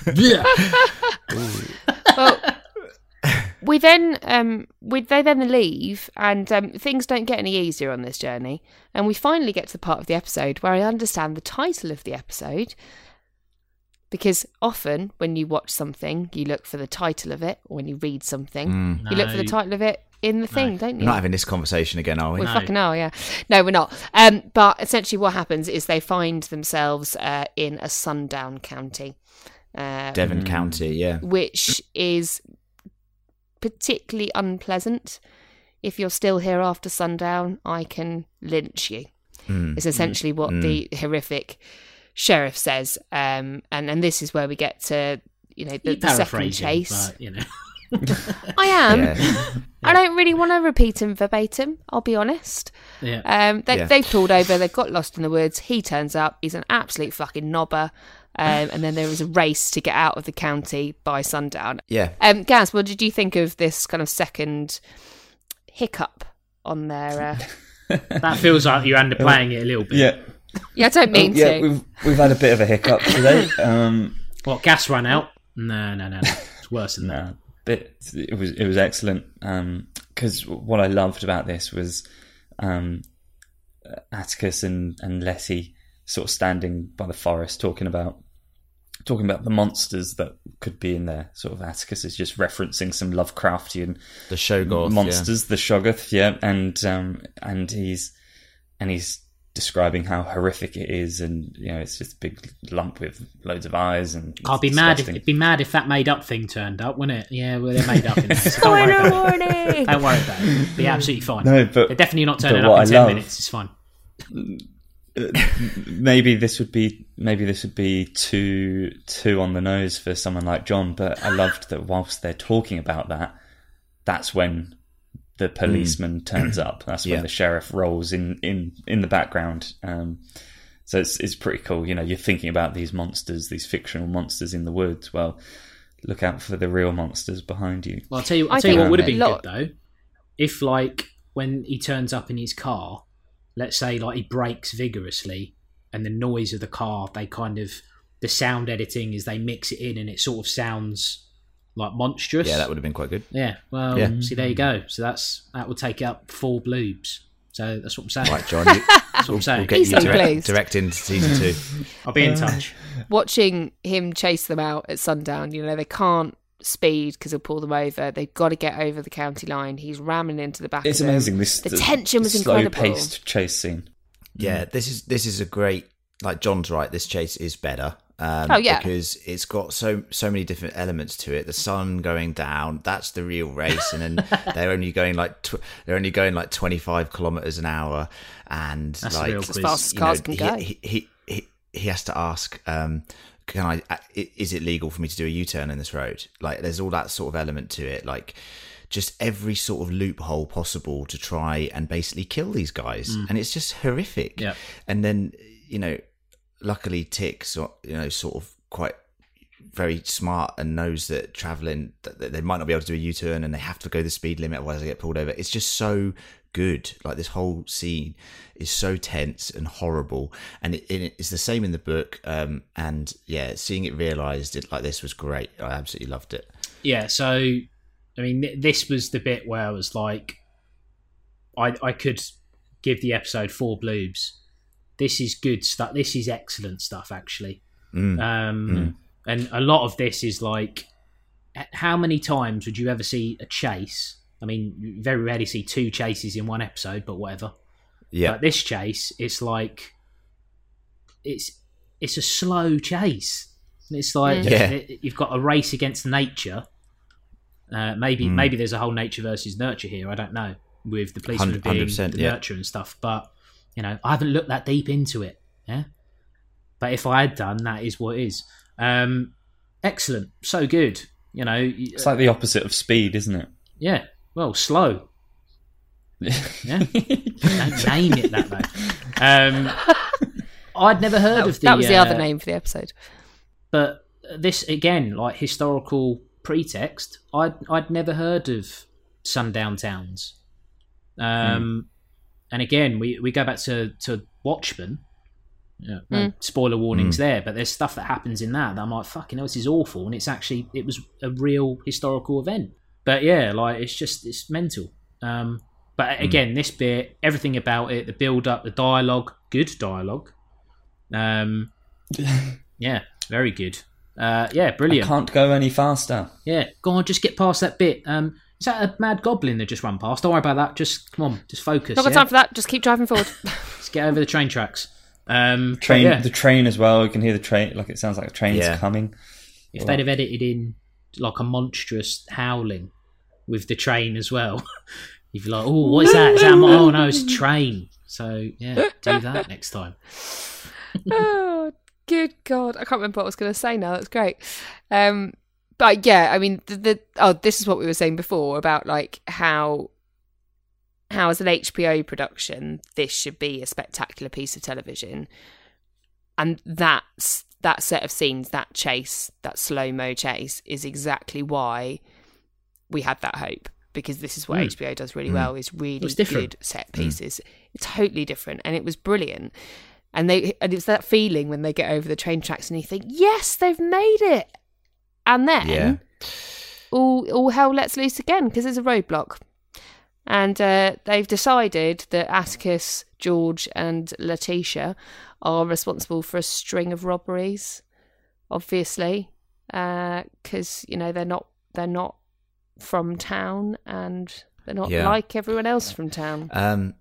Well, they then leave, and things don't get any easier on this journey. And we finally get to the part of the episode where I understand the title of the episode, because often when you watch something, you look for the title of it, or when you read something, you look for the title of it in the thing, don't you? We're not having this conversation again, are we? We fucking are, yeah. No, we're not. But essentially what happens is they find themselves in a sundown county. Devon County, yeah. Which is particularly unpleasant. If you're still here after sundown, I can lynch you. It's essentially what the horrific sheriff says. And this is where we get to, the second chase. But, I am. Yeah. I don't really want to repeat him verbatim, I'll be honest. Yeah. They've pulled over, they've got lost in the woods. He turns up, he's an absolute fucking knobber. And then there was a race to get out of the county by sundown. Yeah. Gaz, what did you think of this kind of second hiccup on their... That feels like you're underplaying it a little bit. Yeah, I don't mean to. We've had a bit of a hiccup today. What, gas ran out? No. It's worse than that. But it was excellent, because what I loved about this was Atticus and Letty sort of standing by the forest talking about the monsters that could be in there. Sort of Atticus is just referencing some Lovecraftian The Shoggoth monsters, the Shoggoth, and he's describing how horrific it is, and it's just a big lump with loads of eyes, and I'd be mad if that made up thing turned up, wouldn't it? Yeah, well, they're made up in there. So don't worry about it. Don't worry about it. It'll be absolutely fine. No, but they're definitely not turning up in 10 minutes. It's fine. Maybe this would be too on the nose for someone like John, but I loved that whilst they're talking about that, that's when the policeman turns up. That's when the sheriff rolls in the background. So it's pretty cool. You're thinking about these monsters, these fictional monsters in the woods. Well, look out for the real monsters behind you. Well, I'll tell you what would have been good though, if when he turns up in his car, let's say he brakes vigorously, and the noise of the car, the sound editing is they mix it in, and it sort of sounds like monstrous. Yeah, that would have been quite good. Yeah, well, see, there you go. So that will take up 4 bloobs. So that's what I'm saying. Right, John. That's what I'm saying. We'll get you directing season 2. I'll be in touch. Watching him chase them out at sundown, they can't speed because he'll pull them over. They've got to get over the county line. He's ramming into the back. It's of them. amazing. The tension was incredible. Slow-paced chase scene. Yeah, this is a great. Like John's right. This chase is better. Because it's got so many different elements to it. The sun going down, that's the real race, and then they're only going like 25 kilometers an hour, and that's as fast as cars can go. He has to ask, is it legal for me to do a U-turn in this road? Like, there's all that sort of element to it, like just every sort of loophole possible to try and basically kill these guys, and it's just horrific. Yeah. And then luckily Tick, sort of quite very smart and knows that travelling, that they might not be able to do a U-turn and they have to go the speed limit, otherwise they get pulled over. It's just so good. Like, this whole scene is so tense and horrible, and it's the same in the book. And yeah, seeing it realised like this was great. I absolutely loved it. Yeah. So, I mean, this was the bit where I was like, I could give the episode 4 bloobs. This is good stuff. This is excellent stuff, actually. And a lot of this is like, how many times would you ever see a chase? I mean, you very rarely see 2 chases in one episode, but whatever. Yeah. But this chase, it's like, it's a slow chase. It's like you've got a race against nature. Maybe there's a whole nature versus nurture here. I don't know, with the policeman being the nurture and stuff, but. I haven't looked that deep into it. Yeah, but if I had done, that is what it is. Excellent, so good. It's like the opposite of speed, isn't it? Yeah. Well, slow. Yeah. Don't name it that way. I'd never heard of the. That was the other name for the episode. But this again, like historical pretext. I'd never heard of sundown towns. And again, we go back to Watchmen, Yeah, no spoiler warnings there, but there's stuff that happens in that I'm like, fucking hell, this is awful, and it was a real historical event. But yeah, like it's mental. But again, this bit, everything about it, the build up, the dialogue, good dialogue. Yeah, very good. Yeah, brilliant. I can't go any faster. Yeah, go on, just get past that bit. Is that a mad goblin that just ran past? Don't worry about that. Just come on, just focus. Not got time for that. Just keep driving forward. Just get over the train tracks. The train as well. You can hear the train. Like, it sounds like a train's coming. If they'd have edited in like a monstrous howling with the train as well, you'd be like, "Oh, what is that? Is that? Oh no, it's a train." So yeah, do that next time. Oh, good God! I can't remember what I was going to say now. That's great. But yeah, I mean, this is what we were saying before about like how as an HBO production, this should be a spectacular piece of television. And that set of scenes, that chase, that slow-mo chase, is exactly why we had that hope. Because this is what HBO does really well, is really good set pieces. It's totally different, and it was brilliant. And it's that feeling when they get over the train tracks and you think, yes, they've made it. And then all hell lets loose again because there's a roadblock. And they've decided that Atticus, George and Letitia are responsible for a string of robberies, obviously, because, you know, they're not from town and they're not like everyone else from town.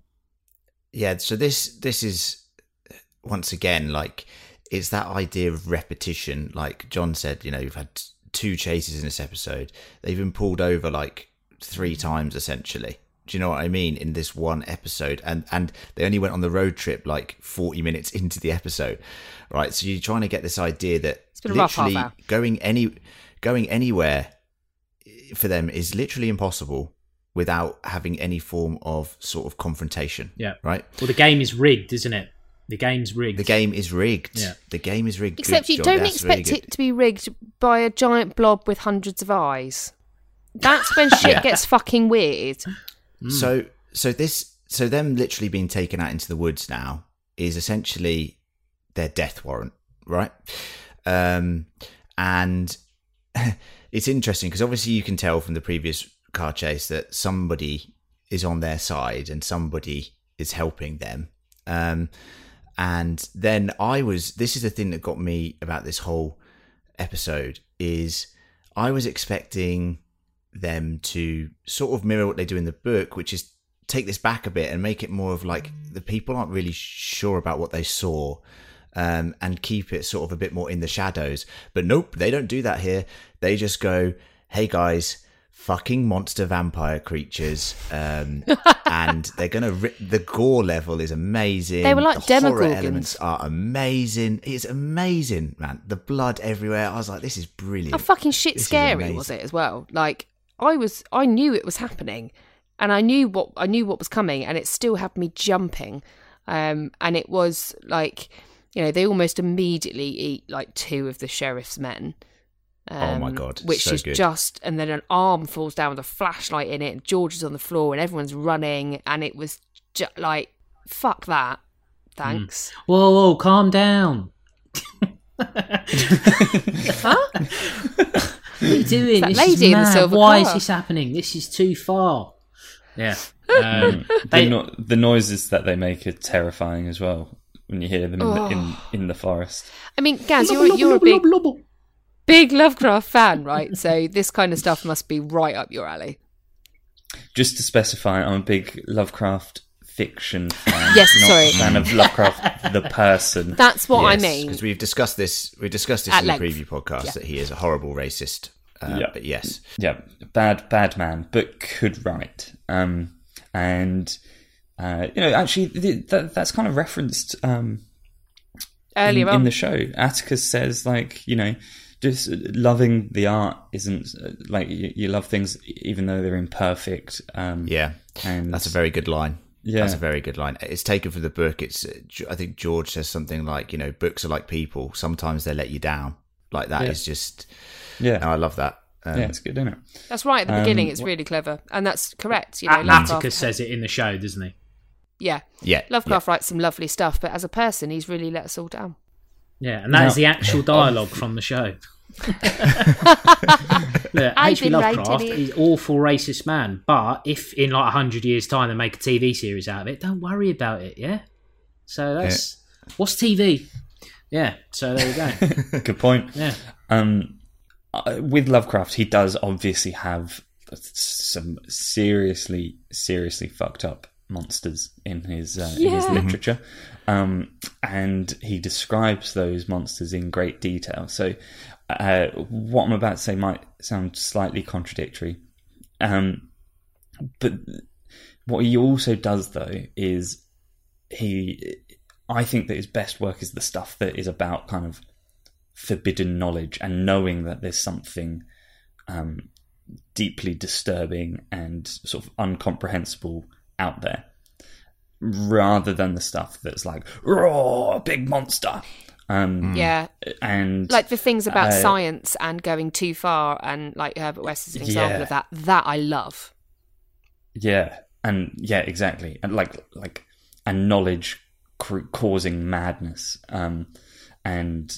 So this is, once again, like, it's that idea of repetition. Like John said, you know, you've had 2 chases in this episode. They've been pulled over like 3 times, essentially. Do you know what I mean? In this one episode, and they only went on the road trip like 40 minutes into the episode, right? So you're trying to get this idea that it's been literally a rough half hour. Going anywhere for them is literally impossible without having any form of sort of confrontation. Yeah. Right. Well, the game is rigged, isn't it? The game's rigged. The game is rigged. Yeah. The game is rigged. Except Good, you John. don't That's expect really it to be rigged by a giant blob with hundreds of eyes. That's when shit gets fucking weird. So them literally being taken out into the woods now is essentially their death warrant, right? And it's interesting because obviously you can tell from the previous car chase that somebody is on their side and somebody is helping them. And then this is the thing that got me about this whole episode, is I was expecting them to sort of mirror what they do in the book, which is take this back a bit and make it more of like the people aren't really sure about what they saw, and keep it sort of a bit more in the shadows. But nope, they don't do that here. They just go, hey guys, fucking monster vampire creatures, and they're gonna the gore level is amazing. They were like the horror Demogorgons. elements are amazing. It's amazing, man. The blood everywhere. I was like, this is brilliant. How fucking shit This is scary amazing. was it as well? Like I knew it was happening, and I knew what was coming, and it still had me jumping. And it was like, you know, they almost immediately eat like 2 of the sheriff's men. Oh my God, which so is good. just, and then an arm falls down with a flashlight in it, and George is on the floor, and everyone's running, and it was just like, fuck that, thanks. Whoa, calm down. Huh? What are you doing? That This lady is in the mad. silver Why car. is this happening? This is too far. Yeah. The noises that they make are terrifying as well when you hear them in the forest. I mean, Gaz, you're a big Lovecraft fan, right? So this kind of stuff must be right up your alley. Just to specify, I'm a big Lovecraft fiction fan. Yes, not sorry. a fan of Lovecraft the person. That's what I mean. Because we've discussed this At in the length. preview podcast, that he is a horrible racist. But yes. Yeah, bad man, but could write. And you know, actually, that's kind of referenced Earlier in on the show. Atticus says, like, you know, just loving the art isn't like you love things even though they're imperfect. And that's a very good line. Yeah, that's a very good line. It's taken from the book. I think George says something like, you know, books are like people. Sometimes they let you down. Like that is just. Yeah, I love that. It's good, isn't it? That's right at the beginning. It's really clever, and that's correct. You know, Atticus says it in the show, doesn't he? Yeah. Lovecraft writes some lovely stuff, but as a person, he's really let us all down. Yeah, and that is the actual dialogue from the show. Look, H.P. Lovecraft is awful racist man, but if in like 100 years' time they make a TV series out of it, don't worry about it, yeah? So that's... What's TV? Yeah, so there you go. Good point. Yeah. With Lovecraft, he does obviously have some seriously fucked up monsters in his literature, and he describes those monsters in great detail. So, what I'm about to say might sound slightly contradictory, but what he also does, though, is I think that his best work is the stuff that is about kind of forbidden knowledge and knowing that there's something deeply disturbing and sort of incomprehensible out there, rather than the stuff that's like, raw, big monster. And like the things about science and going too far, and like Herbert West is an example of that I love. Exactly, and like and knowledge causing madness, and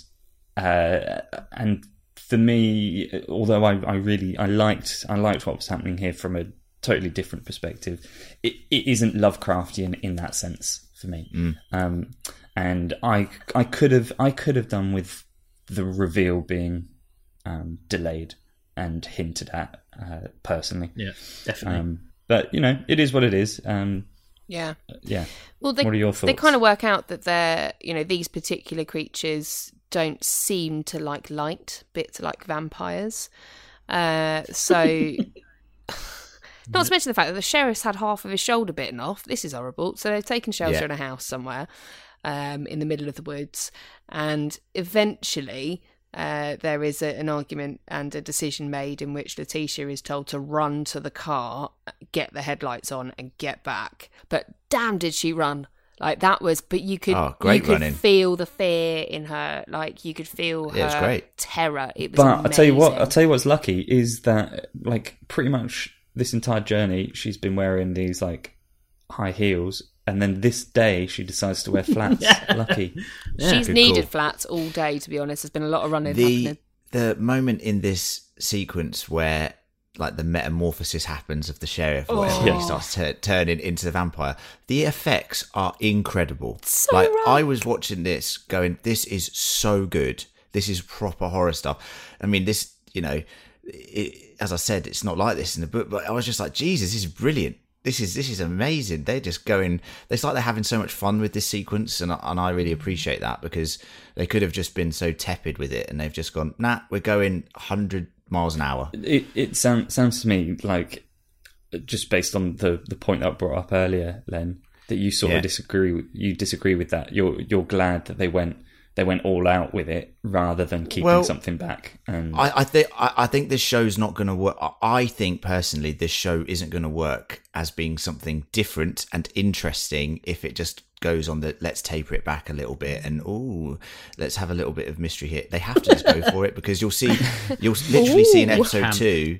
for me, although I liked what was happening here from a totally different perspective, it isn't Lovecraftian in that sense for me. And I could have done with the reveal being delayed and hinted at personally. Yeah, definitely. But it is what it is. Yeah. What Well, are your thoughts? They kind of work out that they're, these particular creatures don't seem to like light, bits like vampires. So, not to mention the fact that the sheriff's had half of his shoulder bitten off. This is horrible. So they've taken shelter in a house somewhere in the middle of the woods. And eventually there is an argument and a decision made in which Letitia is told to run to the car, get the headlights on and get back. But damn, did she run. Like that was, but you could feel the fear in her. Like you could feel her terror. It was amazing. I'll tell you what's lucky is that like pretty much this entire journey she's been wearing these like high heels, and then this day she decides to wear flats. Lucky. She's needed flats all day, to be honest. There's been a lot of running happening. The moment in this sequence where like the metamorphosis happens of the sheriff, or whatever, he starts turning into the vampire. The effects are incredible. So like I was watching this, going, "This is so good. This is proper horror stuff." I mean, this, as I said, it's not like this in the book, but I was just like, "Jesus, this is brilliant. This is amazing." They're just going. It's like they're having so much fun with this sequence, and I really appreciate that, because they could have just been so tepid with it, and they've just gone, "Nah, we're going 100 miles an hour." It sounds to me like, just based on the point that I brought up earlier, Len, that you sort of disagree with that. You're glad that they went all out with it rather than keeping something back. And I think this show's not going to work. I think personally this show isn't going to work as being something different and interesting if it just goes on the let's taper it back a little bit and let's have a little bit of mystery here. They have to just go for it, because you'll literally see in episode 2,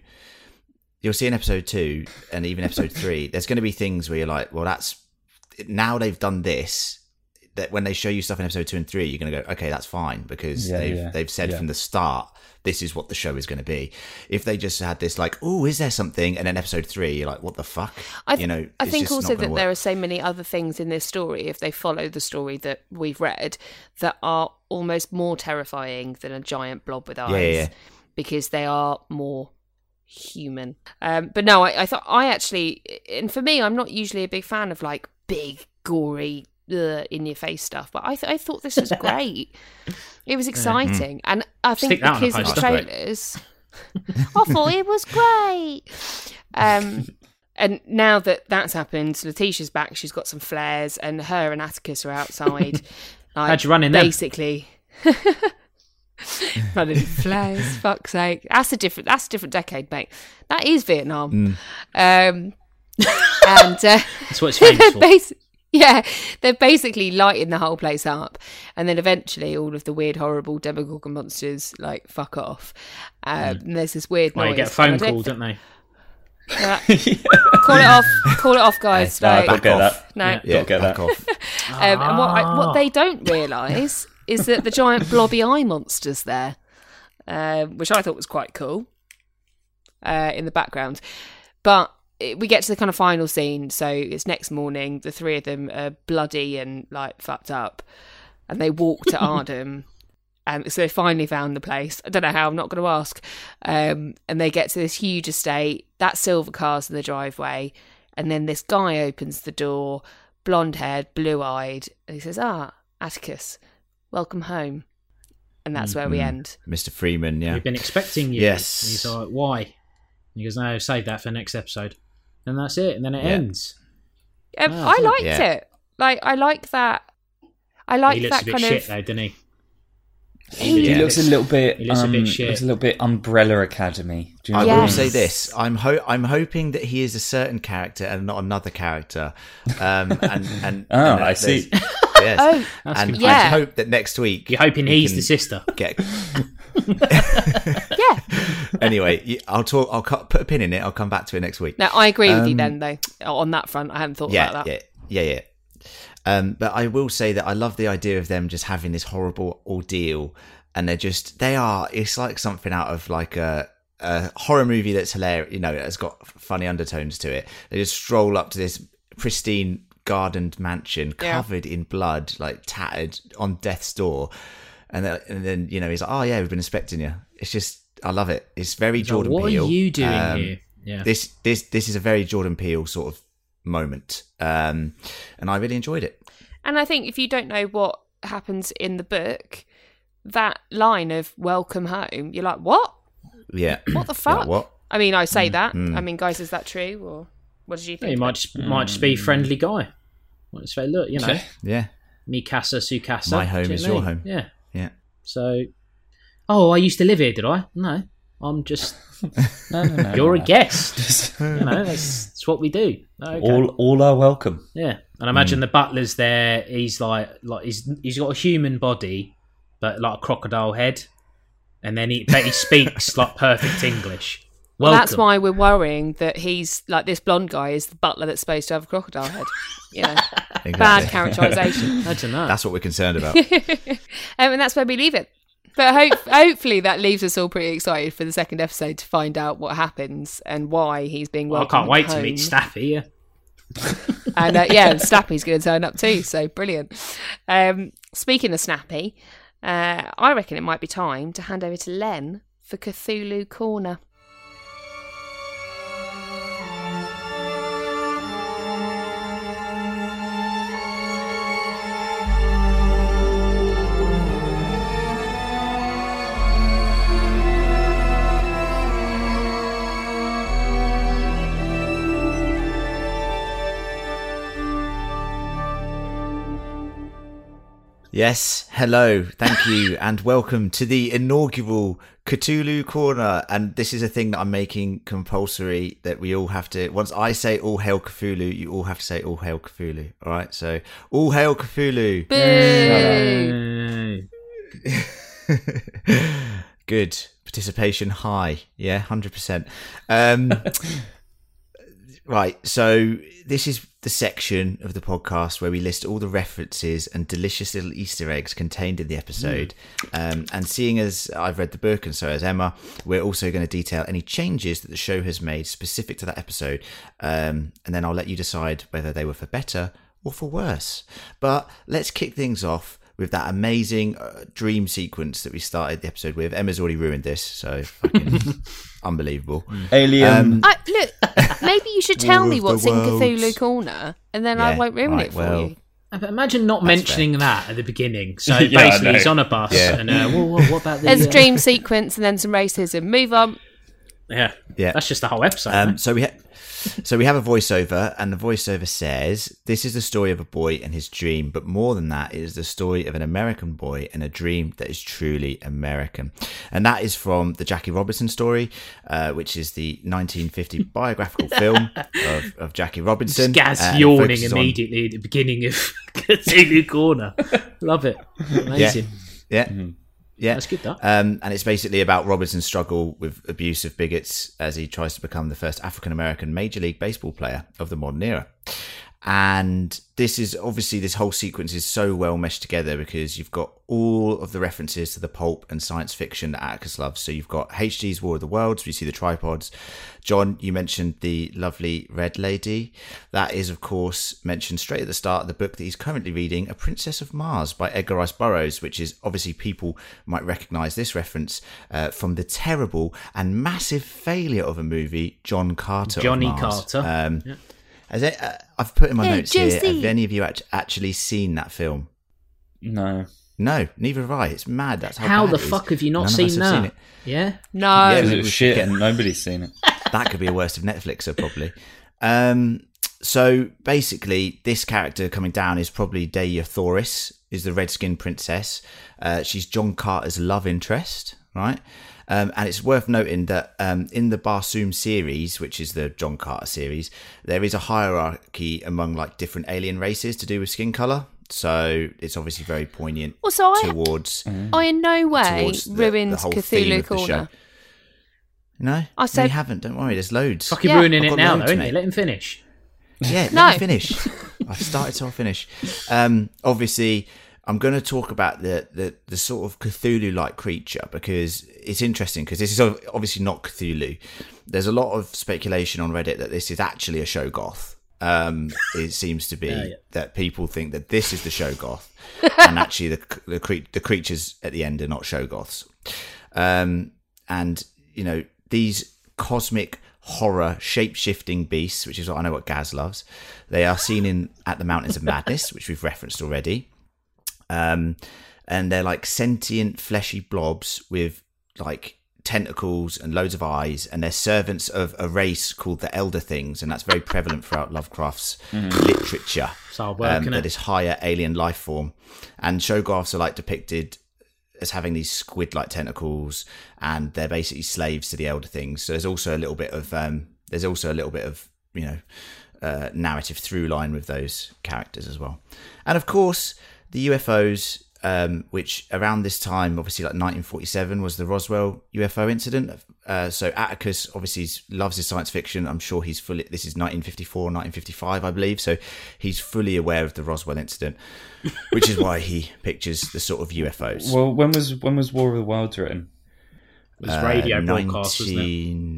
and even episode 3, there's going to be things where you're like, well, that's now they've done this, that when they show you stuff in episode 2 and 3, you're going to go, okay, that's fine, because they've said from the start this is what the show is going to be. If they just had this like, is there something, and then episode 3 you're like, what the fuck? I think also that there are so many other things in this story, if they follow the story that we've read, that are almost more terrifying than a giant blob with eyes, because they are more human. But no, I thought and for me, I'm not usually a big fan of like big gory in your face stuff, but I thought this was great. It was exciting, and I think because of the trailers, I thought it was great. And now that that's happened, Letitia's back. She's got some flares, and her and Atticus are outside. Like, how'd you run in there? Basically, running in flares. Fuck's sake, that's a different decade, mate. That is Vietnam. And that's what it's famous for. Yeah, they're basically lighting the whole place up, and then eventually all of the weird, horrible Demogorgon monsters like fuck off. And there's this weird noise. You get a phone call, don't they? Yeah. Call it off, guys. No, I Like, don't get that. no. Yeah, don't get back that. off. And what they don't realise is that the giant blobby eye monster's there, which I thought was quite cool in the background. But we get to the kind of final scene, so it's next morning. The three of them are bloody and like fucked up, and they walk to Ardham. So they finally found the place. I don't know how, I'm not going to ask. And they get to this huge estate. That silver car's in the driveway. And then this guy opens the door, blonde-haired, blue-eyed. And he says, Atticus, welcome home. And that's where we end. Mr. Freeman, yeah. We've been expecting you. Yes. And he's like, why? And he goes, no, save that for next episode. And that's it. And then it ends. I liked it. Like, I like that. I like he looks that a bit kind shit, of... though, doesn't he? He looks a little bit. He looks a bit shit. Looks a little bit Umbrella Academy. Do you know I what will Yes. say this: I'm hoping that he is a certain character and not another character. I see. Yes, and good. I hope that next week You're hoping we he's can the sister. Get... Yeah. Anyway, I'll talk. I'll put a pin in it. I'll come back to it next week. No, I agree with you then, though. On that front, I hadn't thought about that. Yeah. But I will say that I love the idea of them just having this horrible ordeal, and it's like something out of like a horror movie that's hilarious. You know, it's got funny undertones to it. They just stroll up to this pristine gardened mansion covered in blood, like tattered, on death's door, and then you know he's like, oh yeah, we've been expecting you. It's just, I love it. It's very Jordan What Peele. are you doing here? Yeah. This is a very Jordan Peele sort of moment, and I really enjoyed it. And I think if you don't know what happens in the book, that line of welcome home, you're like, what? Yeah. What the fuck? Yeah, what? I mean, I say that. I mean, guys, is that true? Or what did you think? He might just be a friendly guy. Might just say, look, you know, Yeah. mi casa, su casa. My home do you is know your what I mean? home. Yeah. Yeah. So, I used to live here, did I? No, I'm just. No. You're a guest. You know, that's what we do. Okay. All are welcome. Yeah, and I imagine the butler's there. He's like he's got a human body, but like a crocodile head, and then he speaks like perfect English. Well, Welcome. that's why we're worrying that he's like this blonde guy is the butler that's supposed to have a crocodile head. You know, Exactly. bad characterisation. I don't know. That's what we're concerned about. And that's where we leave it. But hopefully that leaves us all pretty excited for the second episode to find out what happens and why he's being Well, I welcomed can't wait home. to meet Staffy. Yeah. And and Snappy's going to turn up too, so brilliant. Speaking of Snappy, I reckon it might be time to hand over to Len for Cthulhu Corner. Yes, hello, thank you, and welcome to the inaugural Cthulhu Corner. And this is a thing that I'm making compulsory, that we all have to, once I say all hail Cthulhu, you all have to say all hail Cthulhu. All right, so all hail Cthulhu. Boo! Good. Participation high. Yeah, 100%. Right, so this is the section of the podcast where we list all the references and delicious little Easter eggs contained in the episode. And seeing as I've read the book and so has Emma, we're also going to detail any changes that the show has made specific to that episode. And then I'll let you decide whether they were for better or for worse. But let's kick things off with that amazing dream sequence that we started the episode with. Emma's already ruined this, so fucking unbelievable. Alien. Look, maybe you should tell War me of what's the in Cthulhu Worlds. Corner, and then I Yeah, won't ruin right, it for well, you. But imagine not mentioning that at the beginning. So Yeah, I basically, know. he's on a bus, Yeah. and what about the? There's a dream sequence and then some racism. Move on. Yeah, Yeah. That's just the whole episode. man. So we have a voiceover, and the voiceover says, "This is the story of a boy and his dream, but more than that, it is the story of an American boy and a dream that is truly American." And that is from the Jackie Robinson story, which is the 1950 biographical film of Jackie Robinson. Gaz It yawning focuses on- immediately at the beginning of Cthulhu Corner. Love it. Amazing. Yeah. Yeah, that's good. That. And it's basically about Robinson's struggle with abusive bigots as he tries to become the first African American Major League Baseball player of the modern era. And this is obviously, this whole sequence is so well meshed together because you've got all of the references to the pulp and science fiction that Atticus loves. So you've got HG's War of the Worlds, where you see the tripods. John, you mentioned the lovely Red Lady. That is, of course, mentioned straight at the start of the book that he's currently reading, A Princess of Mars by Edgar Rice Burroughs, which is obviously, people might recognise this reference from the terrible and massive failure of a movie, John Carter. Johnny of Mars. Carter. Yeah. I've put in my notes here, have any of you actually seen that film? No. No, neither have I. It's mad. That's how bad the it is. fuck have you not None of seen us have that? seen it. Yeah? No. Yeah, Because it was shit and nobody's seen it. That could be a worst of Netflixer, probably. So basically, this character coming down is probably Dea Thoris, is the red-skinned princess. She's John Carter's love interest, right? And it's worth noting that in the Barsoom series, which is the John Carter series, there is a hierarchy among like different alien races to do with skin colour. So it's obviously very poignant towards. I in no way towards ruined the whole theme Cthulhu of the show. Corner. No, I said- you haven't. Don't worry. There's loads. Fucking Yeah. ruining I've it got now, loads, though, isn't mate. it? Let him finish. Yeah, No. let me finish. I started, so I'll finish. Obviously, I'm going to talk about the sort of Cthulhu-like creature because it's interesting because this is obviously not Cthulhu. There's a lot of speculation on Reddit that this is actually a Shoggoth. It seems to be that people think that this is the Shoggoth, and actually the creatures at the end are not Shoggoths. And you know, these cosmic horror shape-shifting beasts, which is what I know what Gaz loves, they are seen at the Mountains of Madness, which we've referenced already. And they're like sentient fleshy blobs with like tentacles and loads of eyes, and they're servants of a race called the Elder Things, and that's very prevalent throughout Lovecraft's literature. So working that is higher alien life form, and Shoggoths are like depicted as having these squid-like tentacles, and they're basically slaves to the Elder Things. So there's also a little bit of you know, narrative through line with those characters as well. And of course, the UFOs, which around this time, obviously like 1947, was the Roswell UFO incident. So Atticus obviously loves his science fiction. I'm sure this is 1954, 1955, I believe. So he's fully aware of the Roswell incident, which is why he pictures the sort of UFOs. Well, when was War of the Worlds written? It was radio broadcast, wasn't it?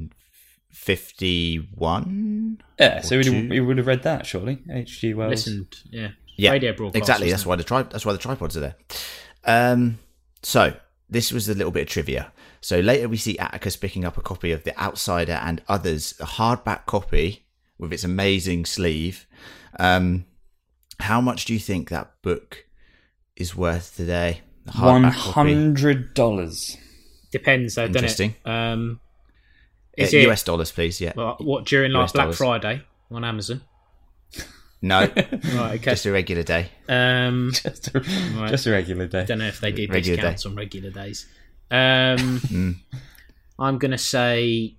1951. Yeah, so he would have read that, surely. H.G. Wells. Listened, Yeah, radio broadcast. exactly. wasn't That's why the tripods are there. So this was a little bit of trivia. So later we see Atticus picking up a copy of The Outsider and Others, a hardback copy with its amazing sleeve. How much do you think that book is worth today? The hardback copy? $100. Depends, though, doesn't Interesting. it? Is it US dollars, please. Yeah. what during like US Black dollars. Friday on Amazon? No, Right, okay. just a regular day. Just a regular day. Don't know if they do Regular discounts day. on regular days. I'm gonna say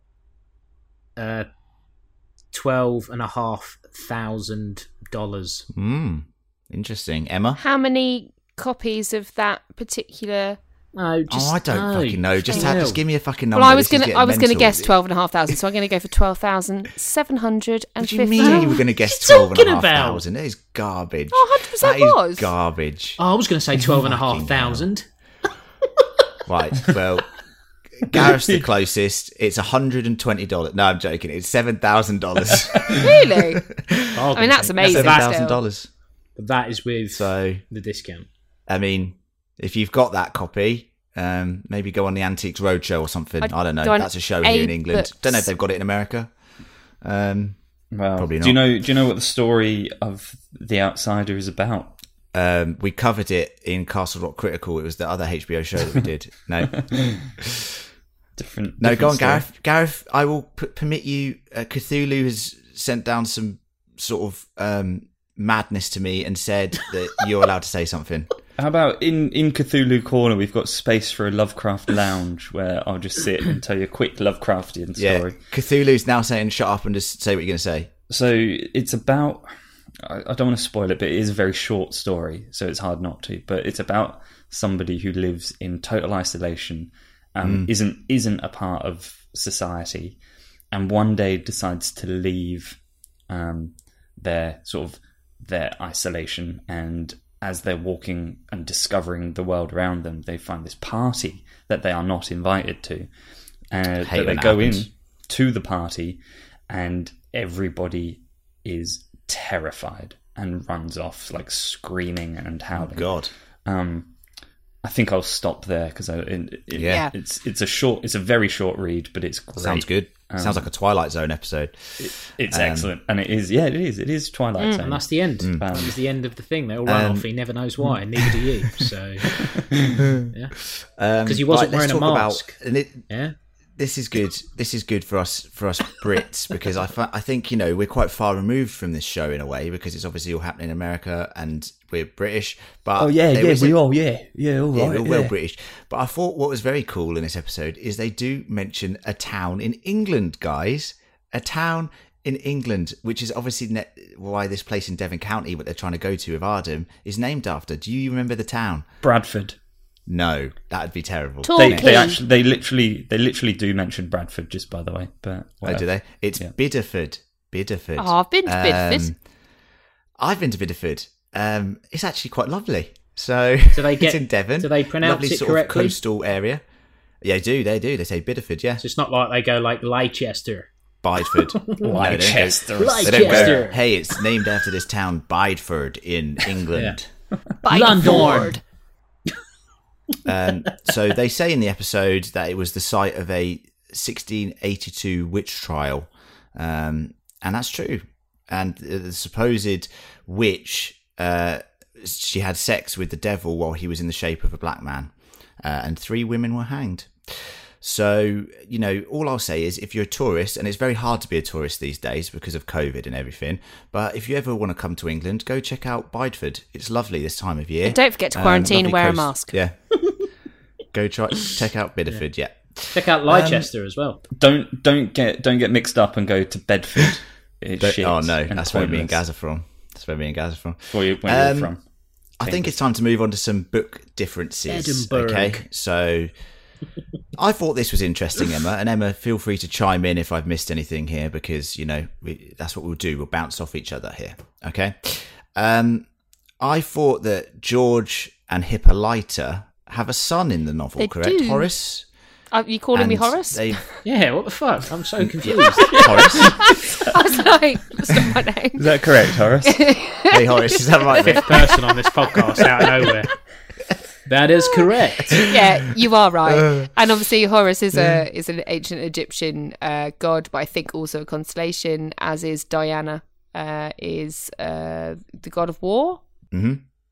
$12,500. Interesting. Emma? How many copies of that particular? No, just I don't fucking know. Just give me a fucking number. Well, I was This is gonna getting mental. guess 12,500, so I'm gonna go for 12,750. What do you mean you were going to guess What are you talking 12,500? That is garbage. Oh, 100% That was. is garbage. I was going to say 12,500. Right, well, Gareth's the closest. It's $120. No, I'm joking. It's $7,000. Really? I mean, that's amazing. $7,000. But that is with So, the discount. I mean, if you've got that copy, maybe go on the Antiques Roadshow or something. I don't know. go on That's a show here in England. Books. Don't know if they've got it in America. Well, Probably do not. you know what the story of The Outsider is about? We covered it in Castle Rock Critical. It was the other HBO show that we did. No, Different. no, go on, story. Gareth. Gareth, I will permit you. Cthulhu has sent down some sort of madness to me and said that you're allowed to say something. How about in Cthulhu Corner, we've got space for a Lovecraft lounge where I'll just sit and tell you a quick Lovecraftian Yeah, story. Cthulhu's now saying shut up and just say what you're going to say. So it's about I don't want to spoil it, but it is a very short story, so it's hard not to. But it's about somebody who lives in total isolation, isn't a part of society, and one day decides to leave their isolation. And as they're walking and discovering the world around them, they find this party that they are not invited to. That they go in to the party, and everybody is terrified and runs off, like screaming and howling. Oh God. I think I'll stop there because it's a very short read, but it's great. Sounds good. Sounds like a Twilight Zone episode. It's excellent, and it is Twilight Zone, and that's the end. It's the end of the thing. They all run off. He never knows why, and neither do you. So, yeah, because he wasn't wearing a mask. This is good. This is good for us Brits, because I think, you know, we're quite far removed from this show in a way, because it's obviously all happening in America and we're British. But all right, well British. But I thought what was very cool in this episode is they do mention a town in England, guys. A town in England, which is obviously why this place in Devon County, what they're trying to go to with Ardham, is named after. Do you remember the town? Bradford. No, that'd be terrible. They literally do mention Bradford, just by the way. But do they? It's Bideford. Bideford. Oh, I've been to Bideford. I've been to Bideford. It's actually quite lovely. So it's in Devon. Do they pronounce lovely it sort correctly? Of coastal area. Yeah, they do. They say Bideford. Yeah. So it's not like they go like Leicester. Bideford. Leicester. They don't go, hey, it's named after this town, Bideford, in England. London. So they say in the episode that it was the site of a 1682 witch trial, and that's true. And the supposed witch, she had sex with the devil while he was in the shape of a black man, and 3 women were hanged. So, you know, all I'll say is, if you're a tourist, and it's very hard to be a tourist these days because of COVID and everything, but if you ever want to come to England, go check out Bideford. It's lovely this time of year. And don't forget to quarantine and wear a mask. Yeah. Go check out Bideford, yeah. Check out Leicester as well. Don't get mixed up and go to Bedford. Oh no, that's where me and Gaz are from. Where you're from. I think it's time to move on to some book differences. Edinburgh. Okay, so I thought this was interesting, Emma. And Emma, feel free to chime in if I've missed anything here, because, you know, that's what we'll do. We'll bounce off each other here. Okay. I thought that George and Hippolyta have a son in the novel, They correct, do. Horace? Are you calling me Horace? Yeah, what the fuck? I'm so confused. Horace? I was like, that's not my name. Is that correct, Horace? Hey, Horace, is that right, mate? 5th person on this podcast out of nowhere. That is correct. Yeah, you are right. And obviously, Horus is an ancient Egyptian god, but I think also a constellation, as is Diana, is the god of war. Mm-hmm.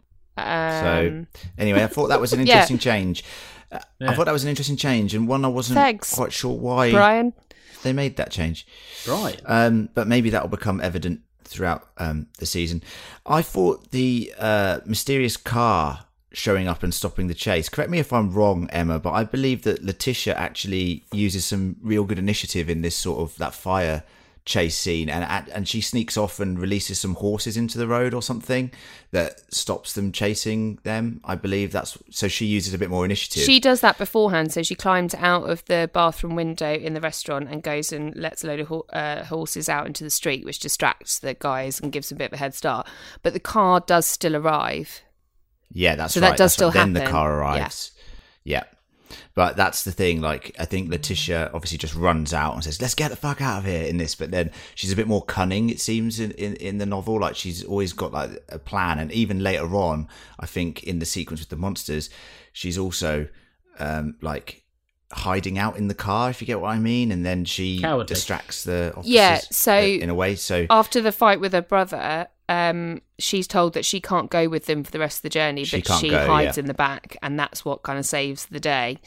So, anyway, I thought that was an interesting change. I thought that was an interesting change, and one I wasn't quite sure why Brian. They made that change. Right. But maybe that will become evident throughout the season. I thought the mysterious car showing up and stopping the chase, correct me if I'm wrong, Emma, but I believe that Letitia actually uses some real good initiative in this sort of that fire chase scene, and she sneaks off and releases some horses into the road or something that stops them chasing them. I believe that's so she uses a bit more initiative. She does that beforehand, so she climbs out of the bathroom window in the restaurant and goes and lets a load of horses out into the street, which distracts the guys and gives them a bit of a head start. But the car does still arrive. Yeah, that's so right. That does still happen. Then the car arrives. Yeah. But that's the thing, like, I think Letitia obviously just runs out and says, let's get the fuck out of here in this. But then she's a bit more cunning, it seems, in the novel. Like, she's always got, like, a plan. And even later on, I think, in the sequence with the monsters, she's also, like, hiding out in the car, if you get what I mean. And then she distracts the officers. Yeah, so in a way. So after the fight with her brother, she's told that she can't go with them for the rest of the journey, but she hides in the back, and that's what kind of saves the day.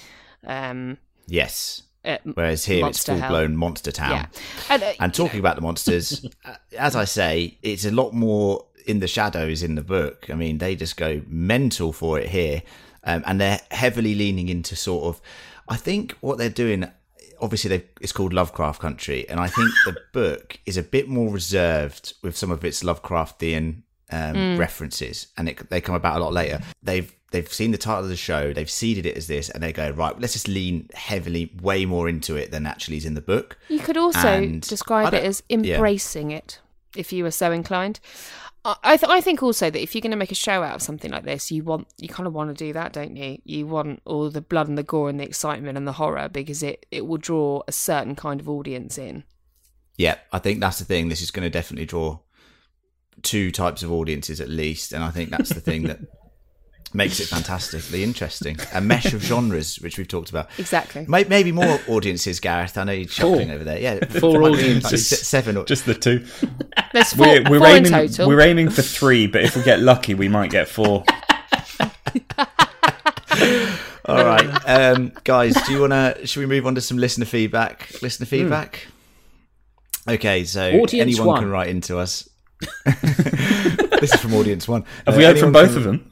Yes. Whereas here it's full-blown monster town. Yeah. And talking about the monsters, as I say, it's a lot more in the shadows in the book. I mean, they just go mental for it here. And they're heavily leaning into sort of, I think what they're doing obviously it's called Lovecraft Country, and I think the book is a bit more reserved with some of its Lovecraftian references, and they come about a lot later. They've seen the title of the show, they've seeded it as this, and they go, right, let's just lean heavily, way more into it than actually is in the book. You could also describe it as embracing it, if you were so inclined. I think also that if you're going to make a show out of something like this, you kind of want to do that, don't you? You want all the blood and the gore and the excitement and the horror, because it will draw a certain kind of audience in. Yeah, I think that's the thing. This is going to definitely draw two types of audiences at least, and I think that's the thing that makes it fantastically interesting. A mesh of genres, which we've talked about. Exactly. Maybe more audiences, Gareth. I know you're chuckling over there. Yeah, 4 audiences. 7. Just the 2. There's 4 in total. We're aiming for 3, but if we get lucky, we might get 4. All right, guys. Should we move on to some listener feedback? Okay, so Audience anyone 1 can write into us. This is from Audience 1. Have we heard from both of them?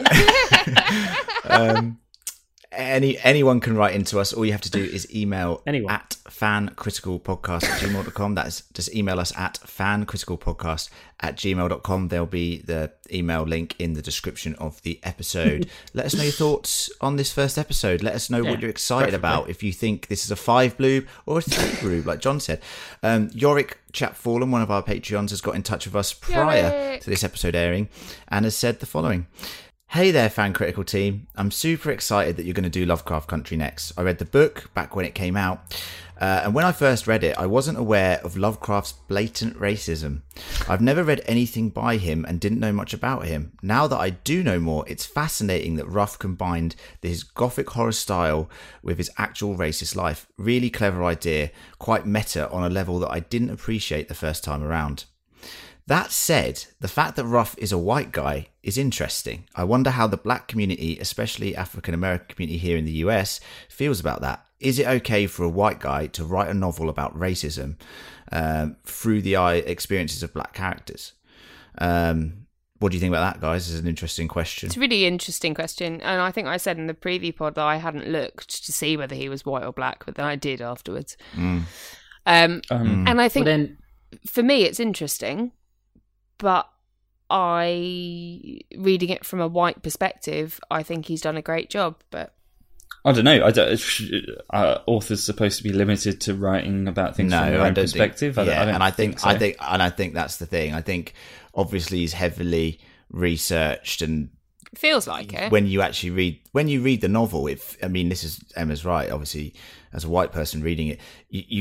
Anyone can write into us. All you have to do is email Anyone. at fancriticalpodcast@gmail.com. That is, just email us at fancriticalpodcast@gmail.com. There'll be the email link in the description of the episode. Let us know your thoughts on this first episode. Let us know what you're excited about. If you think this is a 5 bloob or a 3 bloob, like John said. Yorick Chapfallen, one of our Patreons, has got in touch with us prior to this episode airing and has said the following. Hey there, Fan Critical team. I'm super excited that you're going to do Lovecraft Country next. I read the book back when it came out, and when I first read it, I wasn't aware of Lovecraft's blatant racism. I've never read anything by him and didn't know much about him. Now that I do know more, it's fascinating that Ruff combined his gothic horror style with his actual racist life. Really clever idea, quite meta on a level that I didn't appreciate the first time around. That said, the fact that Ruff is a white guy is interesting. I wonder how the black community, especially African American community here in the US, feels about that. Is it okay for a white guy to write a novel about racism through the experiences of black characters? What do you think about that, guys? This is an interesting question. It's a really interesting question. And I think I said in the preview pod that I hadn't looked to see whether he was white or black, but then I did afterwards. And I think for me it's interesting. But reading it from a white perspective, I think he's done a great job. But I don't know. Authors supposed to be limited to writing about things from their own perspective. I think that's the thing. I think obviously he's heavily researched, and it feels like it when you actually read the novel. This is Emma's right. Obviously, as a white person reading it, you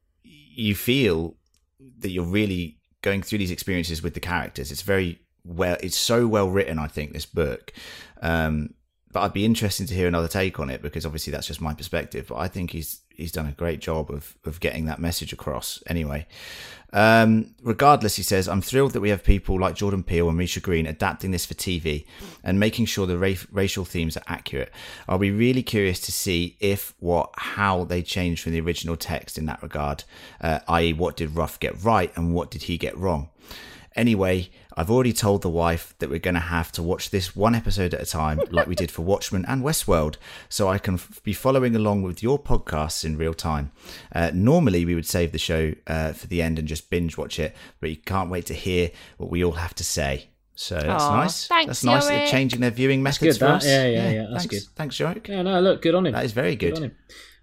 feel that you're really going through these experiences with the characters. It's so well written, I think, this book. But I'd be interested to hear another take on it, because obviously that's just my perspective. But I think he's done a great job of getting that message across anyway. Regardless, he says, I'm thrilled that we have people like Jordan Peele and Misha Green adapting this for TV and making sure the racial themes are accurate. I'll be really curious to see how they changed from the original text in that regard, i.e. what did Ruff get right and what did he get wrong. Anyway, I've already told the wife that we're going to have to watch this one episode at a time, like we did for Watchmen and Westworld, so I can be following along with your podcasts in real time. Normally, we would save the show for the end and just binge watch it, but you can't wait to hear what we all have to say. So that's nice. Thanks, that's nice that they're changing their viewing methods for us. Yeah, that's good. Thanks, Joke. Yeah, no, look, good on him. That is very good.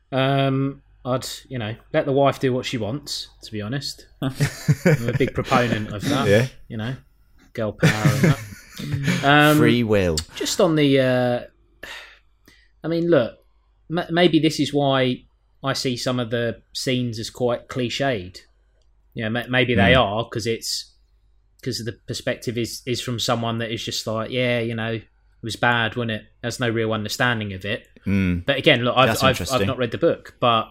I'd, let the wife do what she wants, to be honest. I'm a big proponent of that. Yeah. Girl power and that. Free will. Just on the... look, maybe this is why I see some of the scenes as quite cliched. Maybe they are, because the perspective is from someone that is just like, it was bad, wasn't it? There's no real understanding of it. But again, look, I've not read the book, but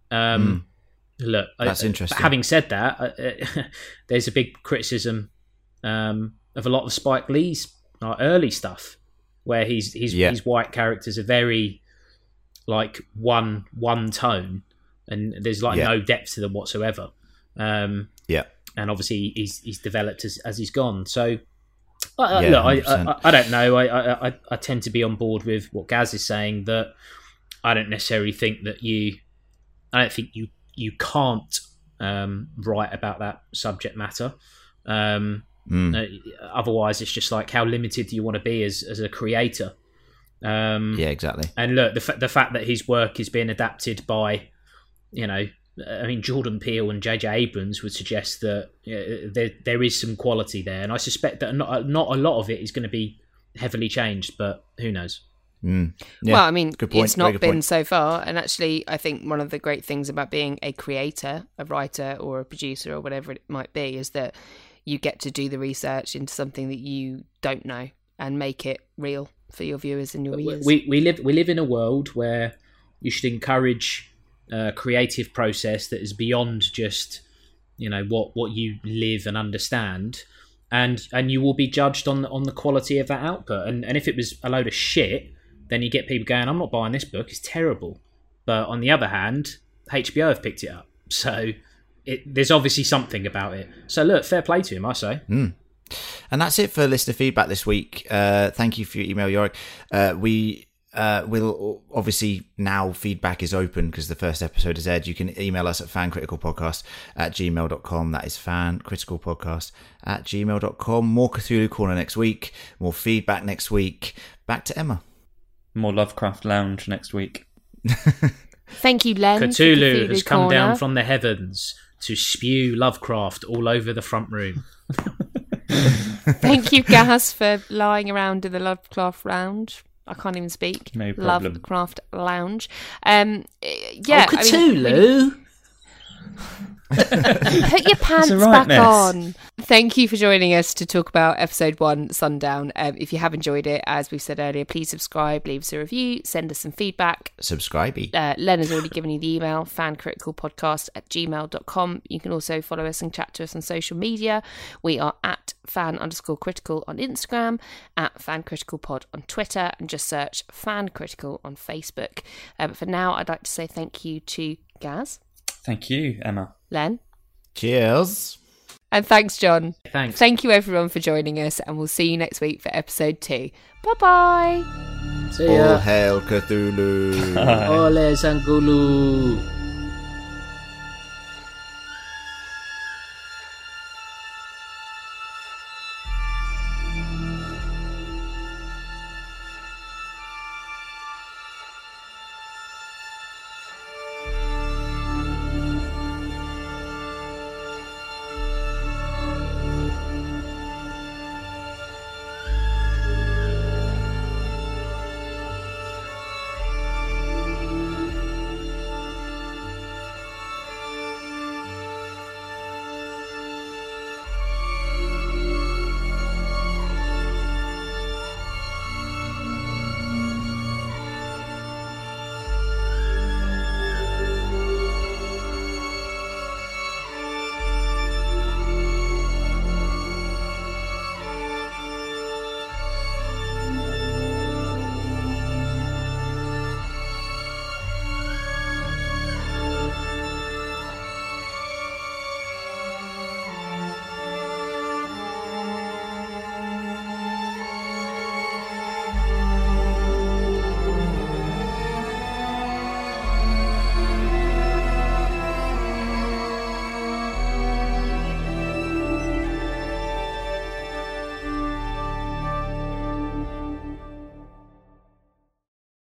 look, that's interesting. Having said that, there's a big criticism of a lot of Spike Lee's early stuff, where his white characters are very like one tone, and there's no depth to them whatsoever. And obviously he's developed as he's gone. So look, I don't know. I tend to be on board with what Gaz is saying, that I don't necessarily think that you I don't think you can't write about that subject matter. Otherwise, it's just like, how limited do you want to be as a creator? Yeah, exactly. And look, the fact that his work is being adapted by, Jordan Peele and J.J. Abrams would suggest that there is some quality there, and I suspect that not a lot of it is going to be heavily changed, but who knows? Yeah, well, I mean, good point. it's not been so far. And actually, I think one of the great things about being a creator, a writer or a producer or whatever it might be, is that you get to do the research into something that you don't know and make it real for your viewers and your readers. We live in a world where you should encourage a creative process that is beyond just, what you live and understand. And you will be judged on the quality of that output. And if it was a load of shit, then you get people going, I'm not buying this book, it's terrible. But on the other hand, HBO have picked it up. So there's obviously something about it. So look, fair play to him, I say. And that's it for listener feedback this week. Thank you for your email, Yorick. We will obviously, now feedback is open because the first episode is aired. You can email us at fancriticalpodcast@gmail.com. That is fancriticalpodcast@gmail.com. More Cthulhu Corner next week. More feedback next week. Back to Emma. More Lovecraft Lounge next week. Thank you, Len. Cthulhu has come down from the heavens to spew Lovecraft all over the front room. Thank you, Gaz, for lying around in the Lovecraft Lounge. I can't even speak. No problem. Lovecraft Lounge. Cthulhu! Put your pants back on. Thank you for joining us to talk about episode 1, Sundown. If you have enjoyed it, as we said earlier, please subscribe, leave us a review, send us some feedback. Subscribe. Len has already given you the email, fancriticalpodcast@gmail.com. You can also follow us and chat to us on social media. We are at fan_critical on Instagram, at fancriticalpod on Twitter, and just search Fan Critical on Facebook. But for now, I'd like to say thank you to Gaz. Thank you, Emma. Len. Cheers. And thanks, John. Thanks. Thank you, everyone, for joining us, and we'll see you next week for episode 2. Bye-bye. See ya. All hail Cthulhu. Ole Sangulu.